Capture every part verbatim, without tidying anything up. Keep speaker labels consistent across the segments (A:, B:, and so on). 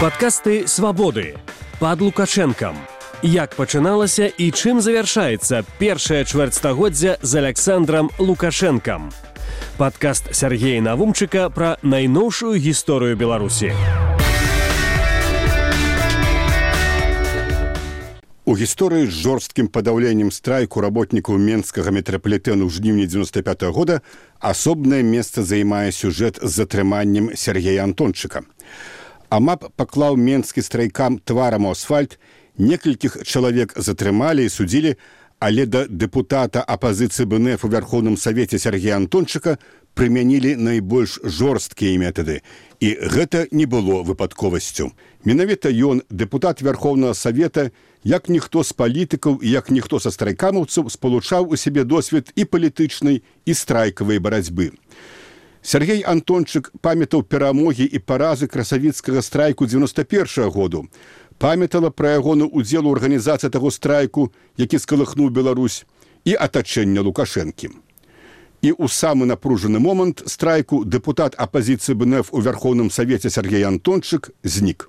A: Падкасты «Свабоды» пад Лукашэнкам. Як пачыналася і чым завяршаецца першае чвэрцьстагоддзя з Аляксандрам Лукашэнкам. Падкаст Сяргея Навумчыка пра найноўшую гісторыю Беларусі.
B: У гісторыі з жорсткім падаўленнем страйку работнікаў менскага метрапалітэну ў жніўні дзевяносто пятого года асобнае месца займае сюжэт з затрыманнем Сяргея Антончыка. АМАП паклаў менскі страйкам тварам у асфальт, некалькіх чалавек затрымалі і судзілі, але да дэпутата апазіцыі БНФ у Вярхоўным Савеце Сяргея Антончыка прымянілі найбольш жорсткія метады. І гэта не было выпадковасцю. Менавіта ён, дэпутат Вярхоўнага Савета, як ніхто з палітыкаў і як ніхто са страйкамаўцаў спалучаў у сябе досвед і палітычнай, і страйкавай барацьбы. Сяргей Антончык памятаў перамогі і паразы красавіцкага страйку дзевяносто першага году, памятала пра ягоны ўдзел у арганізацыі таго страйку, які скалыхнуў Беларусь, і атачэння Лукашэнкі. І ў самы напружаны момант страйку дэпутат апазіцыі БНФ у Вярхоўным Савеце Сяргей Антончык знік.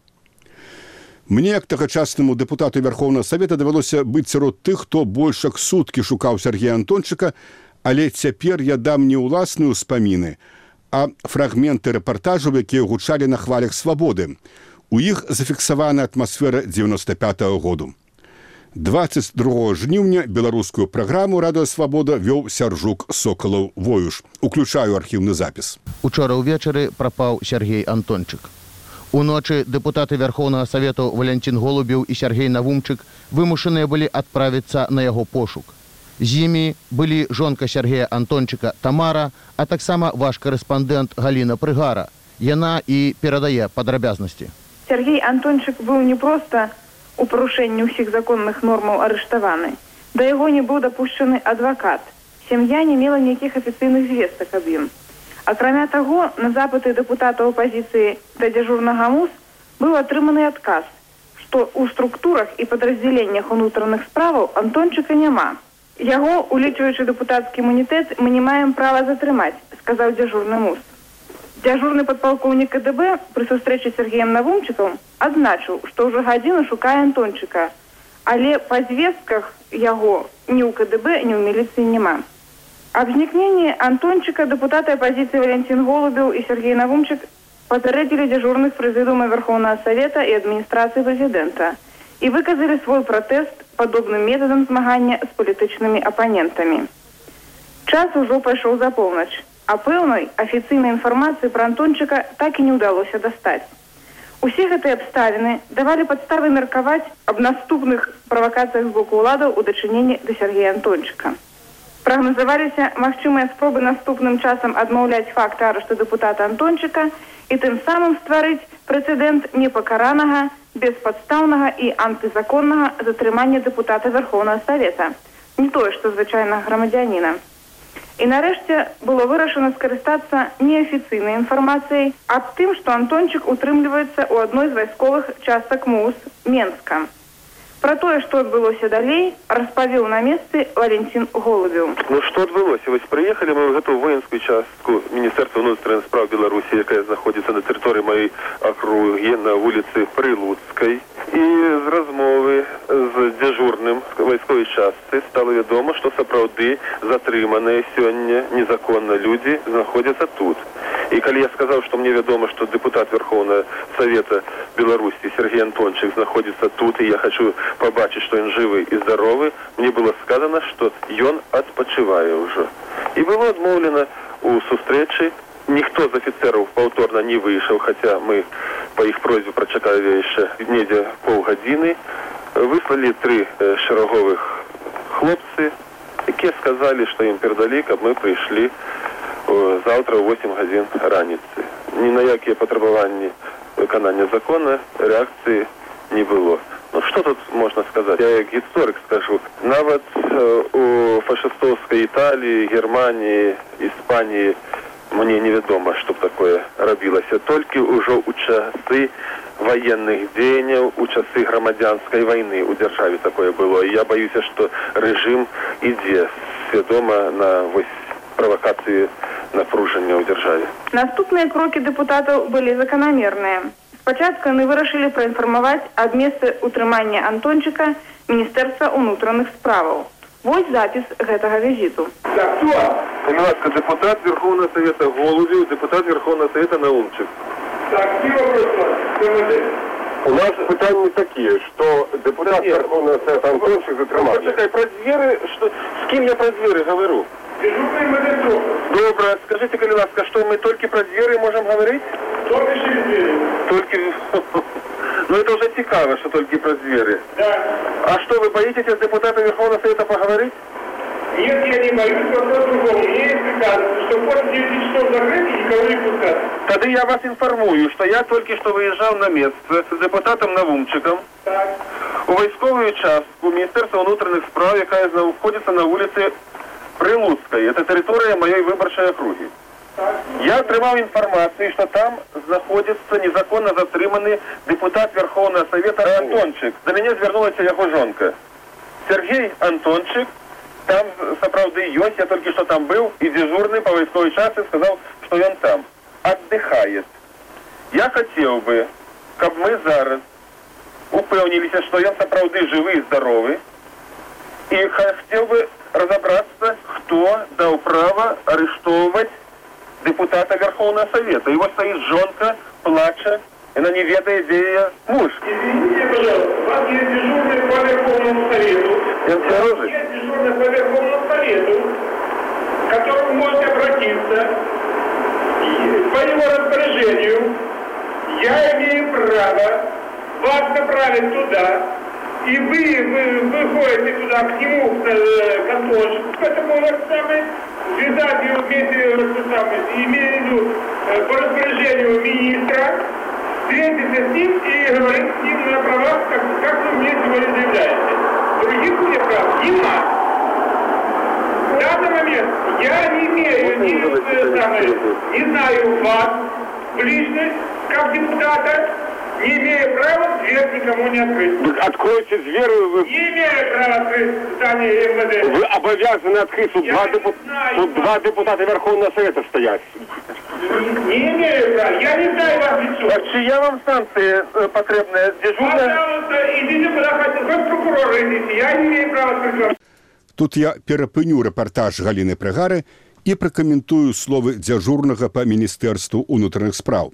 B: Мне, як тагачаснаму дэпутату Вярхоўнага Савета, давялося быць сярод тых, хто больш як суткі шукаў Сяргея Антончыка, але цяпер я дам не ўласныя ўспаміны, а фрагменты рэпартажаў, якія гучалі на хвалях свабоды. У іх зафіксавана атмасфера дзевяносто пятого году. дваццаць другога жніўня беларускую праграму «Радыё Свабода» вёў Сяржук Сокалаў-Воюш. Уключаю архіўны запіс.
C: Учора ўвечары прапаў Сяргей Антончык. Уночы дэпутаты Вярхоўнага Савету Валянцін Голубеў і Сяргей Навумчык вымушаныя былі адправіцца на яго пошук. З імі былі жонка Сяргея Антончыка Тамара, а таксама ваш корэспандэнт Галіна Прыгара. Яна і перадае падрабязнасці.
D: Сяргей Антончык быў не проста у парушэнні ўсіх законных нормаў арыштаваны. Да яго не быў дапушчаны адвакат. Сям'я не мела ніякіх афіцыйных звестак аб ім. Акрамя таго, на запыты дэпутата апазіцыі да дзяжурнага МУС быў атрыманы адказ, што ў структурах і падраздзяленнях унутраных справаў Антончыка няма. Яго, улічваючы дэпутацкі імунітэт, мы не маем права затрымаць, сказаў дзяжурны МУС. Дзяжурны падпалкоўнік КДБ пры сустрэчы з Сяргеем Навумчыкам адзначыў, што ўжо гадзіну шукае Антончыка, але па звестках яго ні ў КДБ, ні ў міліцыі няма. Аб знікненні Антончыка дэпутаты апазіцыі Валянцін Голубеў і Сяргей Навумчык папярэдзілі дзяжурных прэзідыума Вярхоўнага Савета і адміністрацыі прэзідэнта і выказалі свой пратэст падобным метадам змагання з палітычнымі апанентамі. Час ужо пайшоў за поўнач, а пэўнай афіцыйнай інфармацыі пра Антончыка так і не ўдалося дастаць. Усе гэтыя абставіны давалі падставы меркаваць аб наступных правакацыях з боку ўладаў у дачыненні да Сяргея Антончыка. Прагназаваліся магчымыя спробы наступным часам адмаўляць факт арышту дэпутата Антончыка і тым самым стварыць прэцэдэнт непакаранага, беспадстаўнага і антызаконнага затрымання дэпутата Вярхоўнага Савета, не тое, што звычайнага грамадзяніна. І нарэшце было вырашана скарыстацца неафіцыйнай інфармацыяй аб тым, што Антончык утрымліваецца ў адной з вайсковых частак МУС Менска. Пра тое, што адбылося далей, распавіў на месцы Валянцін Голубеў.
E: Ну што адбылося? Вось прыехалі мы ў гэтую воінскую частку Міністэрства ўнутраных спраў Беларусі, якая знаходзіцца на тэрыторыі маёй акругі на вуліцы Прылуцкай. І з размовы з дзяжурным вайсковай частцы стала вядома, што сапраўды затрыманыя сёння незаконна людзі знаходзяцца тут. І калі я сказаў, што мне вядома, што дэпутат Вярхоўнага Савета Беларусі Сяргей Антончык знаходзіцца тут, і я хочу пабачыць, што ён жывы і здаровы, мне было сказано, што ён адпачывае ўжо. І было адмоўлена ў сустрэчы. Ніхто з афіцэраў паўторна не выйшаў, хаця мы па іх просьбе прачакалі яшчэ недзе паўгадзіны. Выслалі тры шэраговых хлопцы, якія сказалі, што ім перадалі, каб мы прыйшлі заўтра ў восем гадзін раніцы. Ні на якія патрабаванні выканання закона рэакцыі не было. Ну, што тут можна сказаць? Я як гісторык скажу. Нават у фашыстоўскай Італіі, Германіі, Іспаніі мне невядома, што б такое рабілася. Толькі ўжо ў часы военных дзеянняў, у часы грамадзянскай вайны ў дзяржаве такое было. І я баюся, што рэжым ідзе свядома на вось правакацыі напружання ў дзяржаве.
D: Наступныя крокі дэпутатаў былі заканамерныя. Спачатку яны вырашылі праінфармаваць аб месцы ўтрымання Антончыка Міністэрства ўнутраных справаў. Вось запіс гэтага візіту.
E: Так, кто? Ласка, депутат Верховного Совета Голубев, депутат Верховного Совета Наумчик.
F: Так, какие вопросы?
E: У нас питання такі, що депутат Верховного Совета Антончик затримався. Почекай, про двери, що, з ким я про двери говорю?
F: Дежурный магазин.
E: Добре, скажите, коли ласка, что мы только про двери можем говорить?
F: Только через двери.
E: Только... Ну это уже цікаво, что только про двери.
F: Да.
E: А что, вы боитесь с депутатом Верховного Совета поговорить?
F: Нет, я не боюсь, вопрос другого. Мне есть приказ, что после девяти часов закрыть и никого не пускать.
E: Тогда я вас информую, что я только что выезжал на место с депутатом Навумчиком.
F: Так.
E: У військовую участку Міністерства внутрішніх справ, яка знаходиться на вулиці Прилуцької. Це територія моєї виборчої округи.
F: Так.
E: Я отримав інформацію, що там знаходиться незаконно затриманий депутат Верховного Совета Антончик. До мене звернулася його жонка. Сергій Антончик, там, справді, є, я тільки що там був, і дежурний по військовій частині сказав, що він там віддихає. Я хотів би, щоб ми зараз упевнилися, що він справді живий і здоровий, і хотів би розібратися, хто дав право арештовувати депутата Верховного Совета. Его стоит жонка, плача, и она не ведает, где ее муж.
F: Извините, пожалуйста, у вас есть дежурный по Верховному Совету.
E: Я
F: У вас есть дежурный по Верховному Совету, к которому можете обратиться. И по его распоряжению я имею право вас направить туда, и вы, вы выходите туда к нему, к Антончику, к этому самый, связать его вместе, имея в виду по распоряжению министра, встретиться с ним и говорить с ним на правах, как, как вы мне сегодня заявляете. Других мне прав нема. В данный момент я не имею ни, самое, не знаю вас в личность, как депутата, не имею права дверь никому не открыть.
E: Откройте дверь, вы...
F: Не имею права открыть здание МВД.
E: Вы обязаны открыть, тут, два, депу... тут два депутата Верховного Совета стоят.
F: Не, не имею права, я не знаю вас лицо.
E: Так чья вам станция э, потребная? Дежурная?
F: Пожалуйста, идите куда хотите, хоть прокурора идите, я не имею права открыть вам.
B: Тут я перапыню рэпартаж Галіны Прыгары і пракаментую словы дзяжурнага па Міністэрству ўнутраных спраў.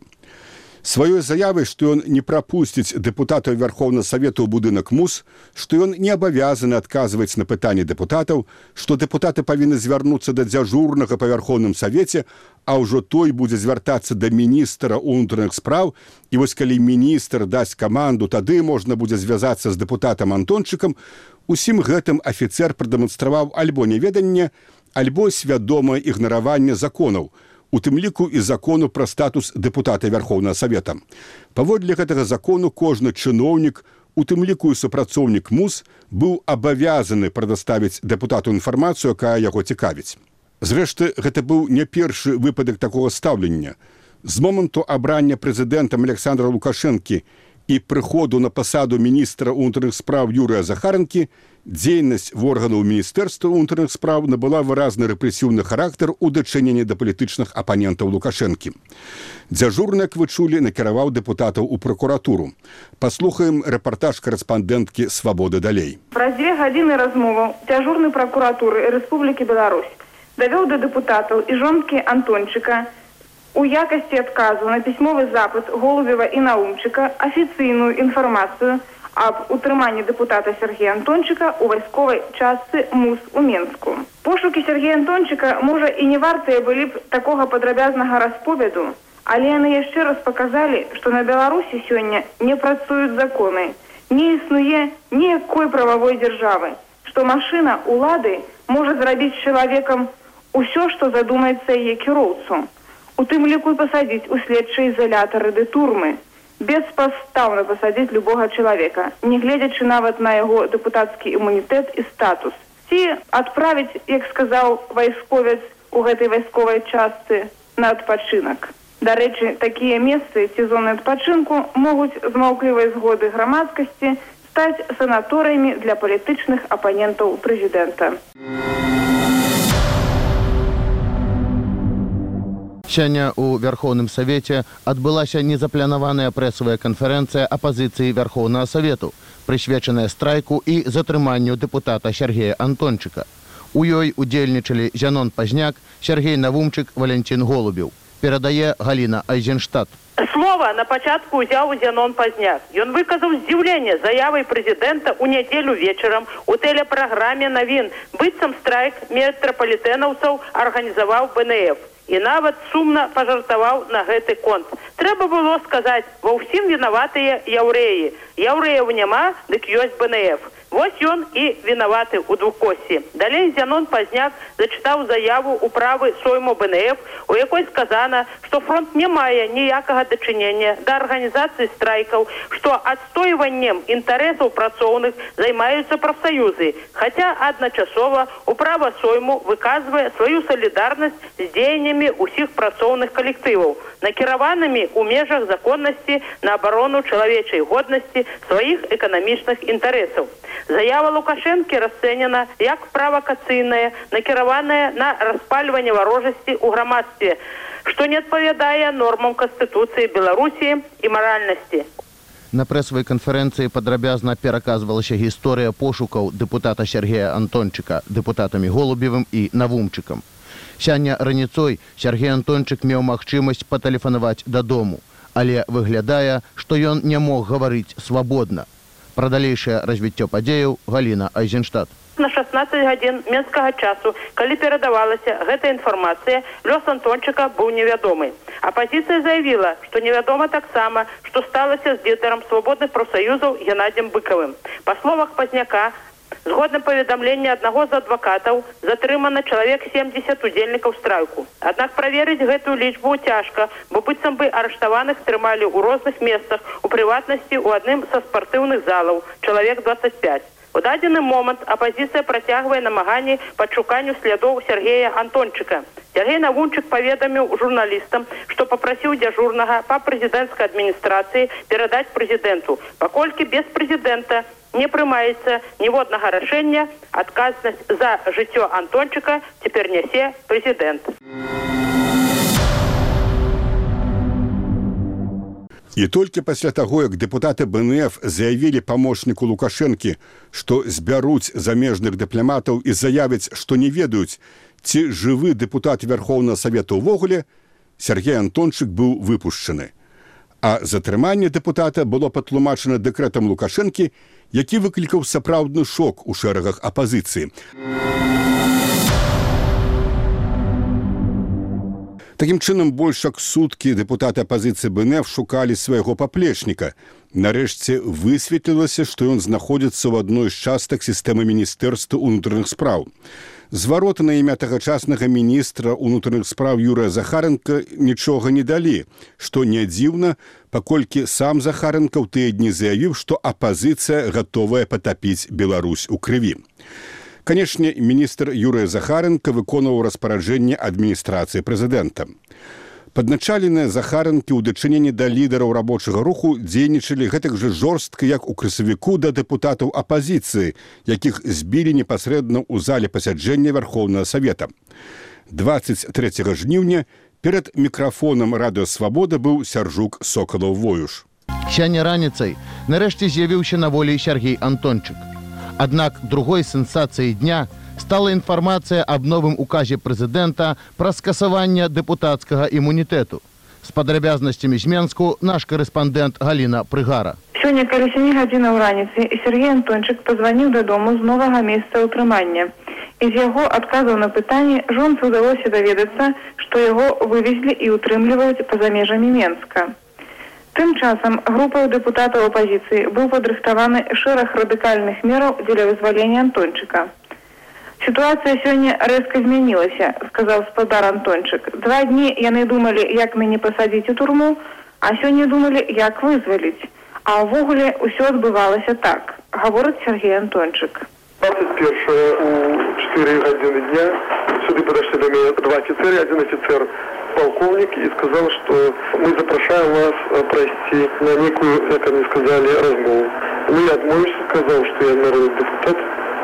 B: Сваёй заявай, што ён не прапусціць дэпутатаў Верховного Совета ў будынак МУС, што ён не абавязаны адказваць на пытанні дэпутатаў, што дэпутаты павінны звярнуцца да дзяжурнага па Верховным Совете, а ўжо той будзе звяртацца да міністра ўнутраных спраў, і вось калі міністр дасць каманду, тады можна будзе звязацца з дэпутатам Антончыкам. Усім гэтым афіцэр прадэманстраваў альбо неведанне, альбо свядомае ігнараванне законаў, у тым ліку і закону пра статус дэпутата Верховного Совета. Паводле гэтага закону кожны чыноўнік, у тым ліку і супрацоўнік МУС, быў абавязаны прадаставіць дэпутату інфармацыю, якая яго цікавіць. Зрэшты, гэта быў не першы выпадак такога стаўлення. З моманту абрання прэзідэнтам Александра Лукашэнкі і прыходу на пасаду міністра ўнутраных спраў Юрыя Захаранкі, дзейнасць органаў Міністэрства ўнутраных спраў набыла выразны рэпрэсіўны характар у дачыненні да палітычных апанентаў Лукашэнкі. Дзяжурны, як вы чулі, накіраваў дэпутатаў у пракуратуру. Паслухаем рэпартаж карэспандэнткі «Свабоды» далей.
D: Праз дзве гадзіны размоваў дзяжурны пракуратуры Рэспублікі Беларусь давёў да дэпутатаў і жонкі Антончыка у якасці адказу на пісьмовы запыт Голубева і Наумчыка афіцыйную інфармацыю аб утрыманні дэпутата Сергея Антончыка ў вайсковай частцы МУС у Менску. Пошукі Сергея Антончыка, можа, і не вартыя былі б такога падрабязнага расповеду, але яны яшчэ раз паказалі, што на Беларусі сёння не працуюць законы, не існуе ніякой прававой дзяржавы, што машына улады можа зрабіць з чалавекам усё, што задумаецца яе кіроўцу, у тым ліку і пасадзіць у следчыя ізалятары ды турмы, беспастаўна пасадзіць любога чалавека, не гледзячы нават на яго дэпутацкі імунітэт і статус. Ці адправіць, як сказаў вайсковец у гэтай вайсковай частцы, на адпачынак. Дарэчы, такія месцы ці зоны адпачынку могуць з маўклівай згоды грамадскасці стаць санаторыямі для палітычных апанентаў прэзідэнта.
C: Сёння у Верховным Совете адбылася незапланаваная прэсавая канферэнцыя апазіцыі Верховнага Совету, прысвечаная страйку і затрыманню дэпутата Сергея Антончыка. У ёй удзельнічалі Зянон Пазняк, Сергей Навумчык, Валентин Голубеў. Перадае Галина Айзенштадт.
G: Слова на пачатку ўзяў Зянон Пазняк. Ён выказаў здзіўленне заявай прэзідэнта ў нядзелю вечарам у тэлепраграме навін. Быццам страйк метрапалітэнаўцаў арганізаваў бэ эн эф. І нават сумна пажартаваў на гэты конт. Трэба было сказаць, ва ўсім вінаватыя яўрэі. Яўрэяў няма, дык ёсць бэ эн эф. Вось ён і вінаваты ў двухкоссі. Далей Зянон Пазняк зачытаў заяву управы Сойму бэ эн эф, у якой сказана, што фронт не мае ніякага дачынення да арганізацыі страйкаў, што адстойваннем інтарэсаў працоўных займаюцца прафсаюзы, хаця адначасова управа Сойму выказвае сваю салідарнасць з дзеяннямі ўсіх працоўных калектываў, накіраванымі ў межах законнасці на абарону чалавечай годнасці сваіх эканамічных інтарэсаў. Заява Лукашэнкі расцэнена як правакацыйная, накіраваная на распальванне варожасці ў грамадстве, што не адпавядае нормам Канстытуцыі Беларусі і маральнасці.
C: На прэсавай канферэнцыі падрабязна пераказвалася гісторыя пошукаў дэпутата Сергея Антончыка дэпутатамі Голубевым і Навумчыкам. Сёння раніцой Сергей Антончык меў магчымасць патэлефанаваць дадому, але выглядае, што ён не мог гаварыць свабодна. Пра далейшае развіццё падзеяў Галина Айзенштадт.
G: На шаснаццаць гадзін менскага часу, калі перадавалася гэта інфармацыя, лёс Антончыка быў невядомы. Апазіцыя заявіла, што невядома таксама, што сталася з лідарам свабодных прафсаюзаў Геннадзем Быкавым. Па словах Пазняка, згодна паведамлення аднаго з адвакатаў, затрымана чалавек семдзесят удзельнікаў страйку. Аднак праверыць гэтую лічбу цяжка, бо быццам бы арыштаваных трымалі ў розных месцах, у прыватнасці ў адным са спартыўных залаў, чалавек дваццаць пяць. У дадзены момант апазіцыя працягвае намаганні па шуканню слядоў Сергея Антончыка. Сергей Навумчык паведаміў журналістам, што папрасіў дзяжурнага па прэзідэнцкай адміністрацыі перадаць прэзідэнту, паколькі без прэзідэнта не прымаецца ніводнага рашэння, адказнасць за жыццё Антончыка цяпер нясе прэзідэнт.
B: І толькі пасля таго, як дэпутаты бэ эн эф заявілі памочніку Лукашэнкі, што збяруць замежных дыпламатаў і заявяць, што не ведаюць, ці жывы дэпутат Верховнага Савета ўвогуле, Сергей Антончык быў выпушчаны. А затрыманне дэпутата было патлумачана дэкрэтам Лукашэнкі, які выклікаў сапраўдны шок у шэрагах апазіцыі. Такім чынам, больш як суткі дэпутаты апазіцыі бэ эн эф шукалі свайго паплечніка. Нарэшце высветлілася, што ён знаходзіцца ў адной з частак сістэмы Міністэрства ўнутраных спраў. Звароты на імя тагачаснага міністра ўнутраных спраў Юрыя Захаренка нічога не далі, што не дзіўна, паколькі сам Захаренка ў тыя дні заявіў, што апазіцыя гатовая патапіць Беларусь у крыві. Канешне, міністр Юрыя Захаренка выконваў распараджэнне адміністрацыі прэзідэнта. Падначаленыя Захаренкі ў дачыненні да лідараў рабочага руху дзейнічалі гэтак жа жорстка, як у красавіку да дэпутатаў апазіцыі, якіх збілі непасрэдна ў зале пасяджэння Верховнага Савета. дваццаць трэцяга жніўня перад мікрафонам радыёсвабода быў Сяржук Сокалаў-Воюш.
C: Сёння раніцай нарэшце з'явіўся на волі Сергей Антончык. Аднак другой сенсацыяй дня стала інфармацыя аб новым указе прэзідэнта пра скасаванне дэпутацкага імунітэту. З падрабязнасцямі з Менску наш карэспандэнт Галіна Прыгара.
D: Сёння каля сямі гадзінаў раніцы Сергей Антончык пазваніў дадому з новага месца ўтрымання. І з яго адказаў на пытанне жонцы ўдалося даведацца, што яго вывезлі і ўтрымліваюць па-за межамі Менска. Тым часам групай дэпутатаў апазіцыі быў падрыхтаваны шэраг радыкальных мераў дзеля вызвалення Антончыка. Сітуацыя сёння рэзка змянілася, сказаў спадар Антончык. Два дні яны думалі, як мяне пасадзіць у турму, а сёння думалі, як вызваліць. А ўвогуле ўсё адбывалася так, гаворыць Сергей Антончык.
E: двадцать первого у четыре гадзіны дня сюды подошли до меня два офицера, один офицер полковник, и сказал, что мы запрашаем вас провести на некую, как они сказали, размову. Ну, я отмовился, сказал, что я народный депутат,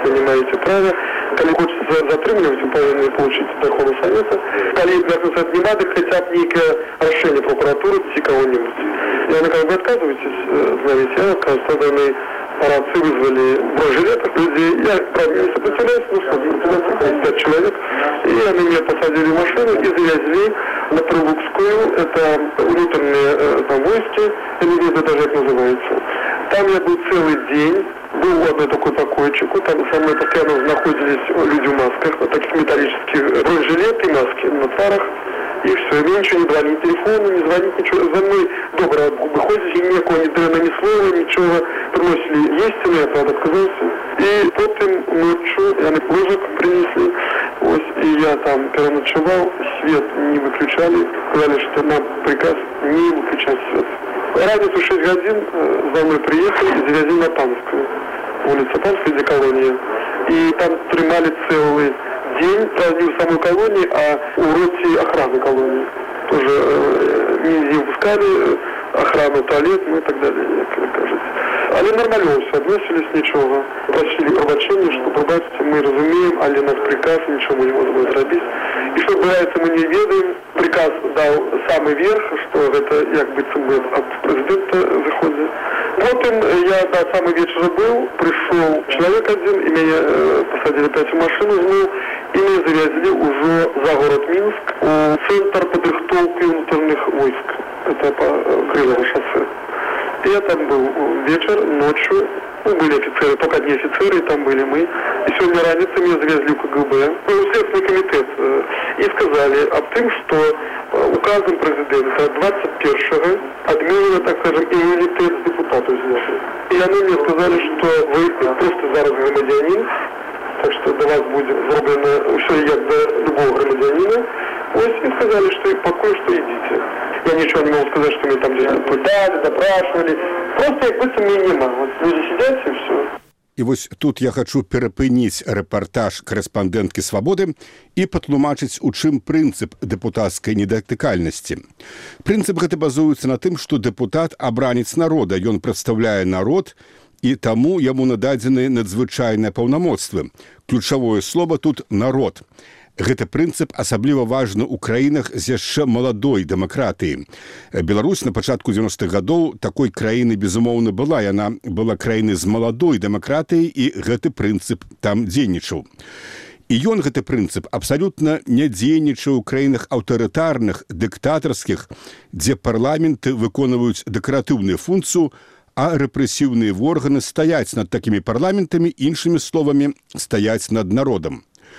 E: вы не имеете права. Когда хочется затримывать, вы повинны получить от Верховного Совета. Когда Верховный Совет не надо, хотя бы некое решение прокуратуры си кого-нибудь. И вы как бы отказываетесь, знаете, я, кажется, данные парадцы вызвали в бронежилетах людей. Я, правда, не сопротивляюсь, ну что, пять человек. И они меня посадили в машину и завезли на Прилукскую. Это внутренние там войски, я не знаю, даже как называется. Там я был целый день. Был одной такой покойчик, там со мной постоянно находились люди в масках, вот таких металлических бронежилеты и маски на тварах. И все, мне ничего не звонит, телефону не звонит, ничего. За мной добро выходите, никакого ни дрена, ни слова, ничего. Приносили есть, но я, правда, отказался. И потом ночью, они ложек принесли, вот, и я там переночевал, свет не выключали, сказали, что нам приказ не выключать свет. Разницу шесть годин за мной приехали и завезли на Панскую, улица Панская, где колония. И там тримали целый день, правда, не в самой колонии, а у роте охраны колонии. Тоже э, не выпускали охрану, туалет, ну и так далее, как кажется. Але нормально все, относились, ничего. Просили пробачення, що, пробачте, ми розуміємо, але нас приказ, нічого ми не можемо зробити. І що відбувається, ми не ведаємо. Приказ дав самий верх, що це, як би, це від президента заходить. Потім я до самого вечора був, прийшов чоловік один, і мене э, посадили опять в машину знову, і мене завезли уже за город Минск, у центр підготовки внутрішніх військ. Это по Крылову шоссе. И я там был вечер, ночью. Ну, были офицеры, только одни офицеры, и там были мы. И сегодня раница меня завезли в КГБ, в Следственный комитет. И сказали об том, что указом президента двадцать первого отменено, так скажем, иммунитет депутатов снятый. И они мне сказали, что вы просто зараз громадянин, так что до вас будет сделано все як до любого громадянина. Ось, и сказали, что и покой, что идите. Я ничего не могу сказать, что меня там здесь пытали, допрашивали. Просто як будто меня нема. Вот люди сидят и все.
B: І вось тут я хачу перапыніць рэпартаж корэспандэнткі «Свабоды» і патлумачыць, у чым прынцып дэпутацкай недатыкальнасці. Прынцып гэты базуецца на тым, што дэпутат абранец народа, ён прадстаўляе народ, і таму яму нададзены надзвычайныя паўнамоцтвы. Ключавое слова тут «народ». Гэты прынцып асабліва важны ў краінах з яшчэ маладой дэмакратыі. Беларусь на пачатку дзевяностых гадоў такой краіны, безумоўна, была. Яна была краінай з маладой дэмакратыяй, і гэты прынцып там дзейнічаў. І ён, гэты прынцып, абсалютна не дзейнічаў у краінах аўтарытарных, дыктатарскіх, дзе парламенты выконваюць дэкаратыўную функцыю, а рэпрэсіўныя органы стаяць над такімі парламентамі, іншымі словамі, стаяць над народам.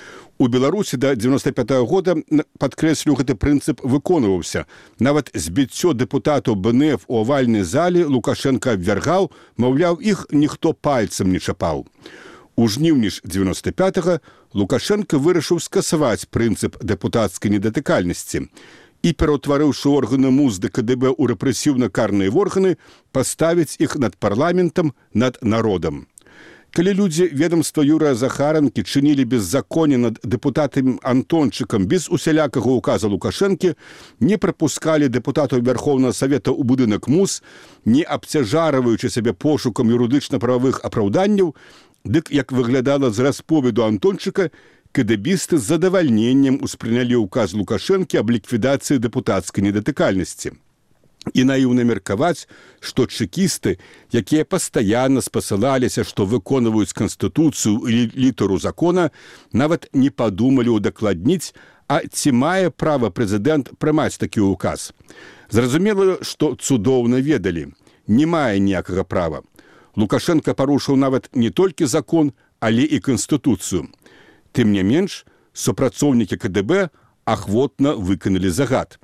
B: У Беларусі да дзевяноста пятага года, падкрэслю, гэты прынцып выконваўся. Нават збіццё дэпутатаў БНФ у авальнай зале Лукашенко абвяргаў, маўляў, іх ніхто пальцам не чапаў. У жніўні ж дзевяноста пятага Лукашенко вырашыў скасаваць прынцып дэпутацкай недатыкальнасці і, пераўтварыўшы органы МУЗ ды КДБ у рэпрэсіўна-карныя органы, паставіць іх над парламентам, над народам. Калі людзі ведомства Юрыя Захаранкі чынілі беззаконне над дэпутатам Антончыкам без усялякага указа Лукашэнкі, не прапускалі дэпутатаў Верховнага Савета ў будынак МУЗ, не абцяжарваючы сябе пошукам юрыдычна-прававых апраўданняў, дык, як выглядала з расповеду Антончыка, кэдэбісты з задавальненнем успрынялі ўказ Лукашэнкі аб ліквідацыі дэпутацкай недатыкальнасці. І наіўна меркаваць, што чэкісты, якія пастаянна спасылаліся, што выконваюць канстытуцыю і літару закона, нават не падумалі ўдакладніць, а ці мае права прэзідэнт прымаць такі ўказ. Зразумела, што цудоўна ведалі, не мае ніякага права. Лукашенко парушыў нават не толькі закон, але і канстытуцыю. Тым не менш, супрацоўнікі КДБ ахвотна выканалі загад.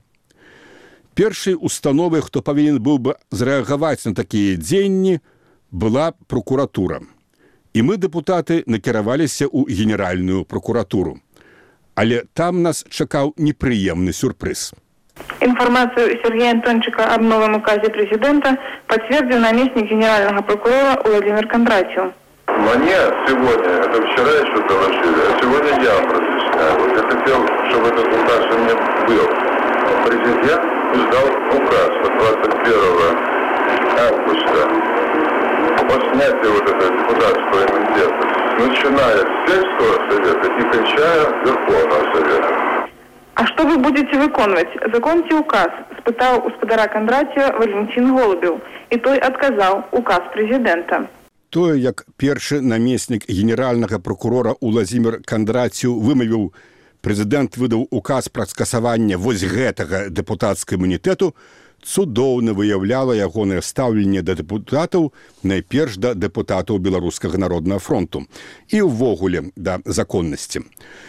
B: Першай установай, хто павінен быў бы зрэагаваць на такія дзеянні, была прокуратура. І мы, дэпутаты, накіраваліся ў генеральную прокуратуру. Але там нас чакаў непрыемны сюрпрыз.
D: Информацию Сергея Антончика об новом указе президента подтвердил наместник генерального прокурора Владимир Кондратьев.
E: Мне сегодня, это вчера еще доложили, а сегодня я разъясняю. Вот я хотел, чтобы этот указ у меня был. Президент издал указ от двадцать первого августа об снятии вот этого депутатского иммунитета, начиная с сельского совета и кончая Верховного совета.
D: А что вы будете выконывать? Законьте указ, спытал у спадара Кондратия Валентин Голубев, и той отказал указ президента.
B: Тое, як першы намеснік генеральнага прокурора Уладзімір Кандраціў вымавіў, прэзідэнт выдаў указ пра скасаванне вось гэтага дэпутацкага імунітэту, цудоўна выяўляла ягонае стаўленне да дэпутатаў, найперш да дэпутатаў Беларускага народнага фронту і ўвогуле да законнасці.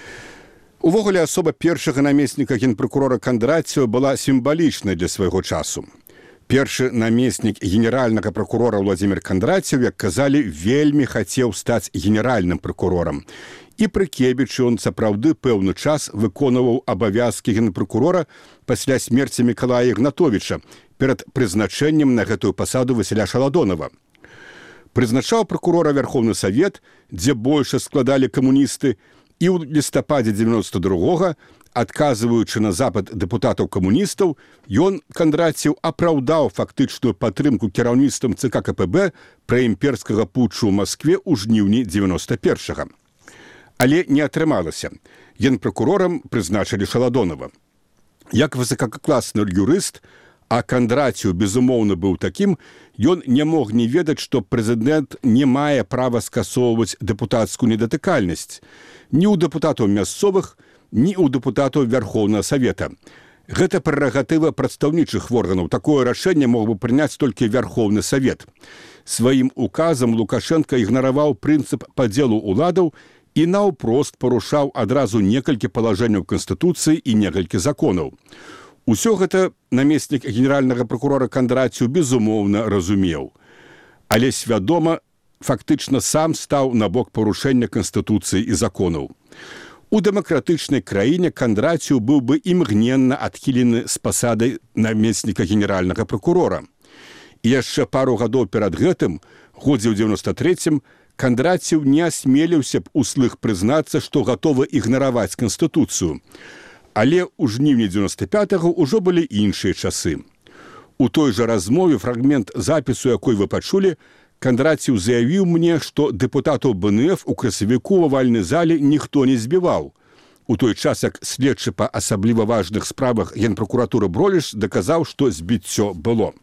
B: Увогуле асоба першага намесніка генпракурора Кандраціва была сімвалічнай для свайго часу. Першы намеснік генеральнага прокурора Уладзімір Кандраціў, як казалі, вельмі хацеў стаць генеральным прокурорам. І пры Кебічы ён сапраўды пэўны час выконваў абавязкі генпракурора пасля смерці Мікалая Ігнатовіча перад прызначэннем на гэтую пасаду Васіля Шаладонова. Прызначаў прокурора Верховны Савет, дзе большасць складалі камуністы, і ў лістападзе дзевяносто другога, адказваючы на запад дэпутатаў-камуністаў, ён, Кандраціў, апраўдаў фактычную падтрымку кіраўніцтвам ЦК КПБ праімперскага путчу ў Маскве ў жніўні дзевяносто першага. Але не атрымалася. Генпракурорам прызначылі Шаладонова. Як высокакласны юрыст, а Кандраціў, безумоўна, быў такім, ён не мог не ведаць, што прэзідэнт не мае права скасоўваць дэпутацкую недатыкальнасць ні ў дэпутатаў мясцовых, ні ў дэпутатаў Верховнага Савета. Гэта прэрагатыва прадстаўнічых органаў. Такое рашэнне мог бы прыняць толькі Верховны Савет. Сваім указам Лукашенко ігнараваў прынцып падзелу ўладаў і наўпрост парушаў адразу некалькі палажэнняў Канстытуцыі і некалькі законаў. Усё гэта намеснік генеральнага прокурора Кандраціў безумоўна разумеў. Але свядома фактычна сам стаў на бок парушэння Канстытуцыі і законаў. У дэмакратычнай краіне Кандраціў быў бы імгненна адхілены з пасады намесніка генеральнага прокурора. І яшчэ пару гадоў перад гэтым, годзе ў дзевяносто трэцім, Кандраціў не асмеліўся б услых прызнацца, што гатовы ігнараваць Канстытуцыю. Але ў жніўні дзевяносто пятага ўжо былі іншыя часы. У той жа размове, фрагмент запісу, якой вы пачулі, Кандраціў заявіў мне, што дэпутатаў БНФ у красавіку ў авальнай зале ніхто не збіваў. У той час, як следчы па асабліва важных справах генпракуратуры Броліш даказаў, што збіццё было.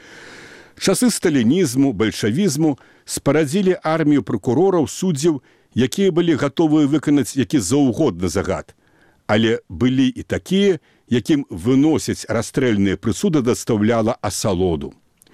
B: Часы сталінізму, бальшавізму спарадзілі армію прокурораў, суддзяў, якія былі гатовыя выканаць які заўгодна загад. Але былі і такія, якім выносяць расстрэльныя прысуды дастаўляла асалоду.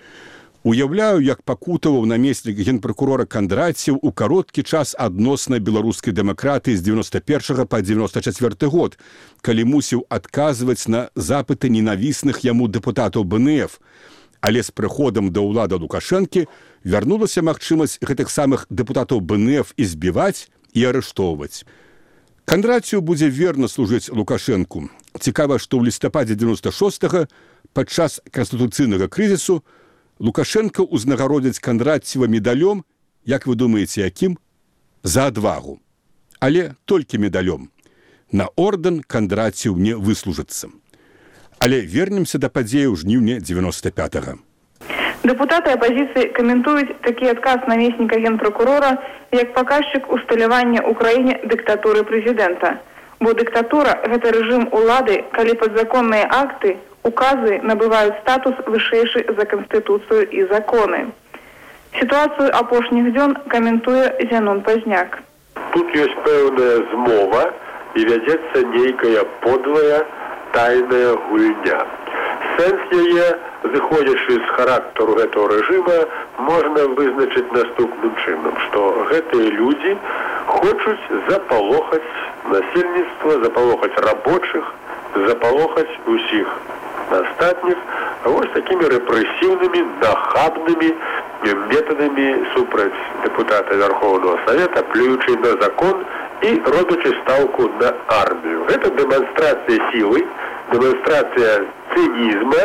B: Уяўляю, як пакутаваў намеснік генпракурора Кандраціў у кароткі час адносна беларускай дэмакратыі з дзевяносто першага па дзевяносто чацвёрты год, калі мусіў адказваць на запыты ненавісных яму дэпутатаў БНФ. Але з прыходам да ўлады Лукашэнкі вярнулася магчымасць гэтых самых дэпутатаў БНФ і збіваць і арыштоўваць. Кандраціў будзе верна служыць Лукашэнку. Цікава, што ў лістападзе дзевяносто шостага падчас канстытуцыйнага крызісу Лукашенко узнагародзіць Кандраціва медалём, як вы думаеце, якім? За адвагу. Але толькі медалём. На ордэн Кандраціў не выслужыцца. Але вернемся да падзеяў жніўня дзевяносто пятага.
D: Дэпутаты апазіцыі каментуюць такі адказ намесніка генпракурора як паказчык усталявання ў краіне дыктатуры прэзідэнта. Бо дыктатура – гэта рэжым улады, калі падзаконныя акты, указы набываюць статус вышэйшы за Канстытуцыю і законы. Сітуацыю апошніх дзён каментуе Зянон Пазняк.
E: Тут ёсць пэўная змова і вядзецца нейкая подлая тайная гульня. Сэнс яе, зыходзячы з характару гэтага рэжыма, можна вызначыць наступным чынам, што гэтыя людзі хочуць запалохаць насельніцтва, запалохаць рабочых, запалохаць усіх астатніх вось такімі рэпрэсіўнымі, нахабнымі метадамі супраць дэпутата Верховного Савета, плюючы на закон і робячы стаўку на армію. Гэта дэманстрацыя сілы, дэманстрацыя цынізма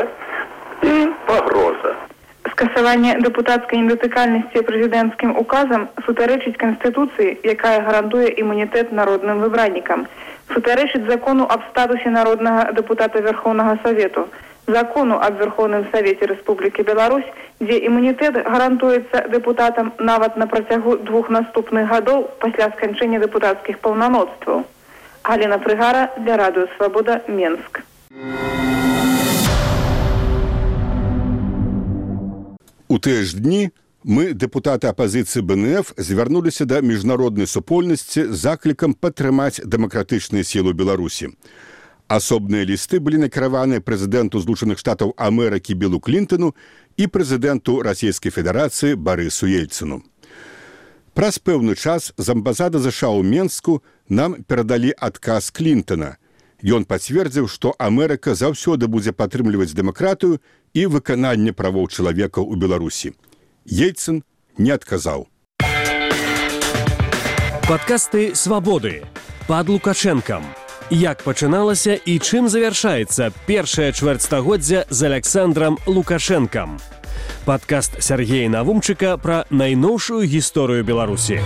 E: і пагроза.
D: Скасаванне дэпутацкай недатыкальнасці прэзідэнцкім указам сутарэчыць Канстытуцыі, якая гарантуе імунітэт народным выбраннікам, сутарэчыць закону аб статусе народнага дэпутата Верховнага Савету, закону аб Верховным Савеце Рэспублікі Беларусь, дзе імунітэт гарантуецца дэпутатам нават на працягу двух наступных гадоў пасля сканчэння дэпутацкіх паўнамоцтваў. Галіна Фрыгара для Радыё Свабода, Менск.
B: У тыя ж дні мы, дэпутаты апазіцыі бэ эн эф, звярнуліся да міжнароднай супольнасці з заклікам падтрымаць дэмакратычныя сілы ў Беларусі. Асобныя лісты былі накіраваны прэзідэнту Злучаных Штатаў Амерыкі Білу Клінтону і прэзідэнту Расійскай Федэрацыі Барысу Ельцыну. Праз пэўны час з амбасады ЗША ў Менску нам перадалі адказ Клінтона. Ён пацвердзіў, што Амерыка заўсёды будзе падтрымліваць дэмакратыю і выкананне правоў чалавека ў Беларусі. Ельцын не адказаў.
A: Падкасты «Свабоды» пад Лукашэнкам. Як пачыналася і чым завяршаецца першае чвэрцьстагоддзя з Аляксандрам Лукашэнкам. Падкаст Сяргея Навумчыка пра найноўшую гісторыю Беларусі.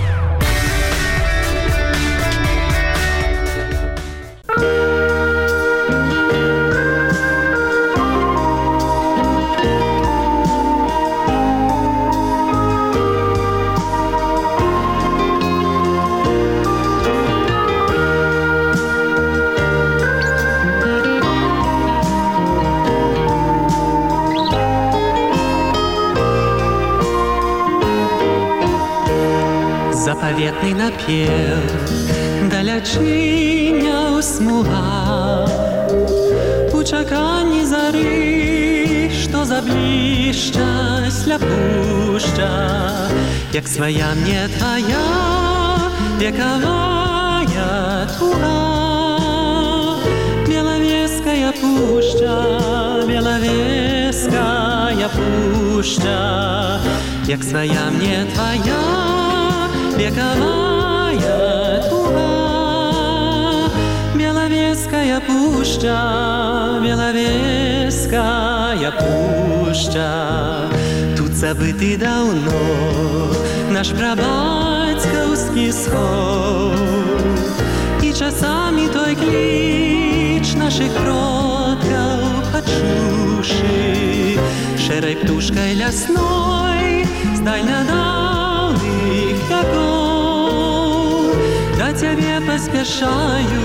H: Заповедный напев далячыняў смуга у чаканні зары, што заблішчаць ля пушча, як свая мне твая векавая туга. Белавеская пушча, белавеская пушча, як свая мне твоя вековая туга. Беловеская пушча, Беловеская пушча. Тут забытый давно наш прабацькаўскі сход, і часамі той кліч наших продкаў пачушы, шэрай птушкай лясной з дальнядаўных вякоў. Да цябе паспяшаю,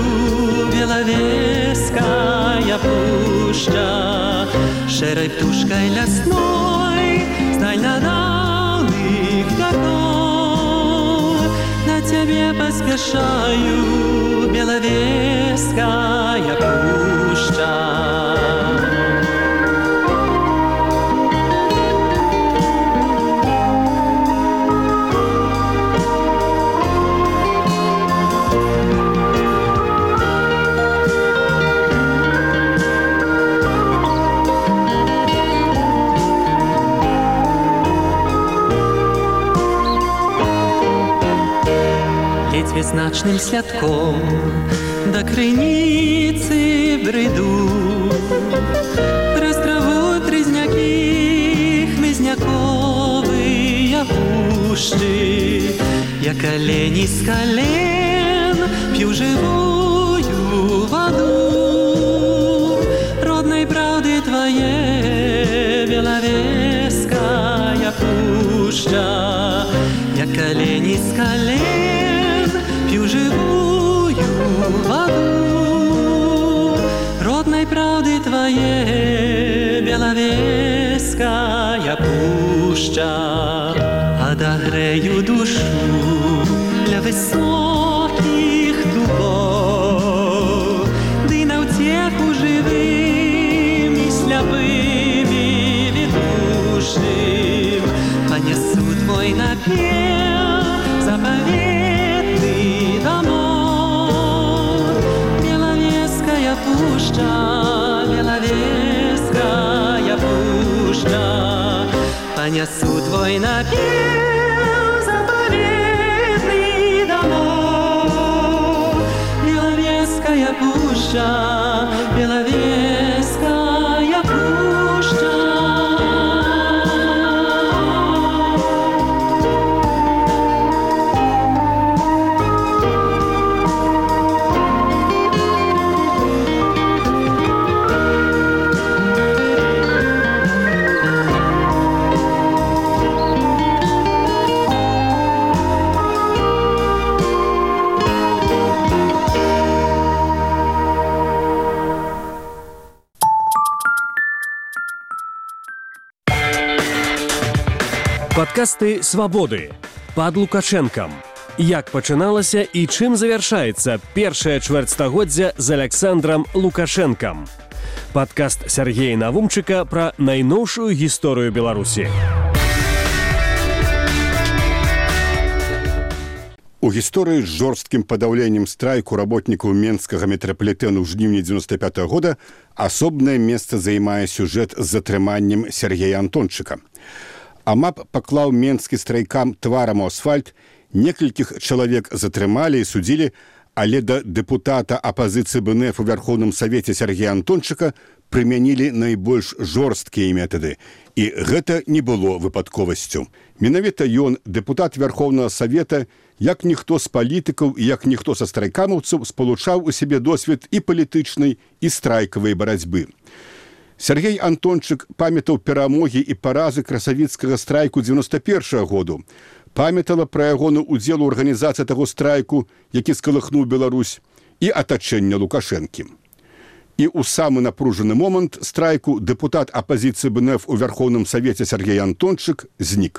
H: Беловеская пушча, шэрай птушкай лясной з дальнядаўных вякоў. Да цябе паспяшаю, Беловеская пушча. Значным святком до крыніцы бреду, праз траву трызнякі хмызняковыя пушчы. Я колени з колен п'ю живую воду родной правды твоей, Беловеская пушча. Я колени з колен пью живую воду родной правды твоей, Беловеская пушча. Отогрею душу для высоких дубов, ды на утеху живым и слепым и ведушим понесу твой напев заповедный домой. Беловеская пушча, Беловеская пушча, понесу твой напев заповедный домой. Беловеская пушча, Беловеская пушча.
A: Падкасты «Свабоды» пад Лукашэнкам. Як пачыналася і чым завяршаецца першае чвэрцьстагоддзя з Аляксандрам Лукашэнкам. Падкаст Сяргея Навумчыка пра найноўшую гісторыю Беларусі.
B: У гісторыі з жорсткім падаўленнем страйку работнікаў менскага метрапалітэну ў жніўні дзевяносто пятого года асобнае месца займае сюжэт з затрыманнем Сяргея Антончыка. АМАП паклаў менскі страйкам тварам у асфальт, некалькіх чалавек затрымалі і судзілі, але да дэпутата апазіцыі БНФ у Вярхоўным Савеце Сяргея Антончыка прымянілі найбольш жорсткія метады. І гэта не было выпадковасцю. Менавіта ён, дэпутат Вярхоўнага Савета, як ніхто з палітыкаў і як ніхто са страйкамаўцаў спалучаў у сябе досвед і палітычнай, і страйкавай барацьбы. Сяргей Антончык памятаў перамогі і паразы красавіцкага страйку дзевяносто першага году, памятала пра ягоны ўдзел у арганізацыі таго страйку, які скалыхнуў Беларусь, і атачэння Лукашэнкі. І ў самы напружаны момант страйку дэпутат апазіцыі БНФ у Вярхоўным Савеце Сяргей Антончык знік.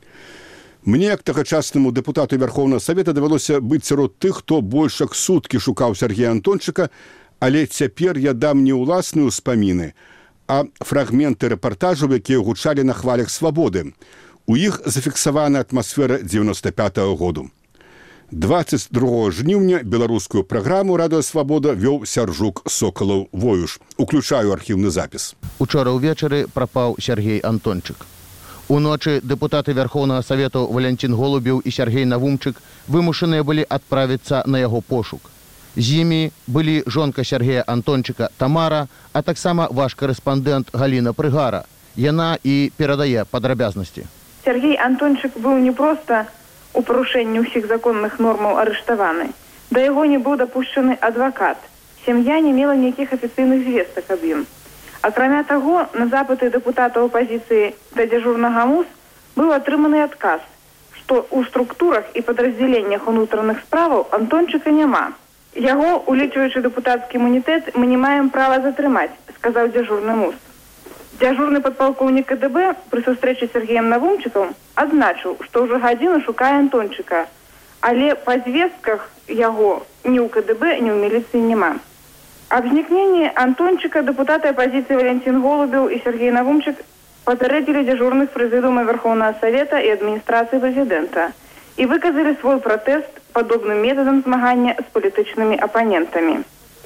B: Мне, як тагачаснаму дэпутату Вярхоўнага Савета, давялося быць сярод тых, хто больш як суткі шукаў Сяргея Антончыка, але цяпер я дам не ўласныя ўспаміны, а фрагменты рэпартажаў, якія гучалі на хвалях свабоды. У іх зафіксавана атмасфера дзевяносто пятого году. двадцать другого жніўня беларускую праграму «Радыё Свабода» вёў Сяржук Сокалаў Воюш. Уключаю архіўны запіс.
C: Учора ўвечары прапаў Сяргей Антончык. Уночы дэпутаты Вярхоўнага Савету Валянцін Голубеў і Сяргей Навумчык вымушаныя былі адправіцца на яго пошук. З імі былі жонка Сяргея Антончыка Тамара, а таксама ваш корэспандэнт Галіна Прыгара. Яна і перадае падрабязнасці.
D: Сяргей Антончык быў не проста у парушэнні ўсіх законных нормаў арыштаваны. Да яго не быў дапушчаны адвакат. Сям'я не мела ніякіх афіцыйных звестак аб ім. Акрамя таго, на запыты дэпутата апазіцыі да дзяжурнага МУС быў атрыманы адказ, што ў структурах і падраздзяленнях унутраных справаў Антончыка няма. Яго, улічваючы дэпутацкі імунітэт, мы не маем права затрымаць, сказаў дзяжурны МУС. Дзяжурны падпалкоўнік КДБ пры сустрэчы з Сяргеем Навумчыкам адзначыў, што ўжо гадзіну шукае Антончыка, але па звестках яго ні ў КДБ, ні ў міліцыі няма. Аб знікненні Антончыка дэпутаты апазіцыі Валянцін Голубеў і Сяргей Навумчык папярэдзілі дзяжурных прэзідыума Вярхоўнага Савета і адміністрацыі прэзідэнта і выказалі свой пратэст падобным метадам змагання з палітычнымі апанентамі.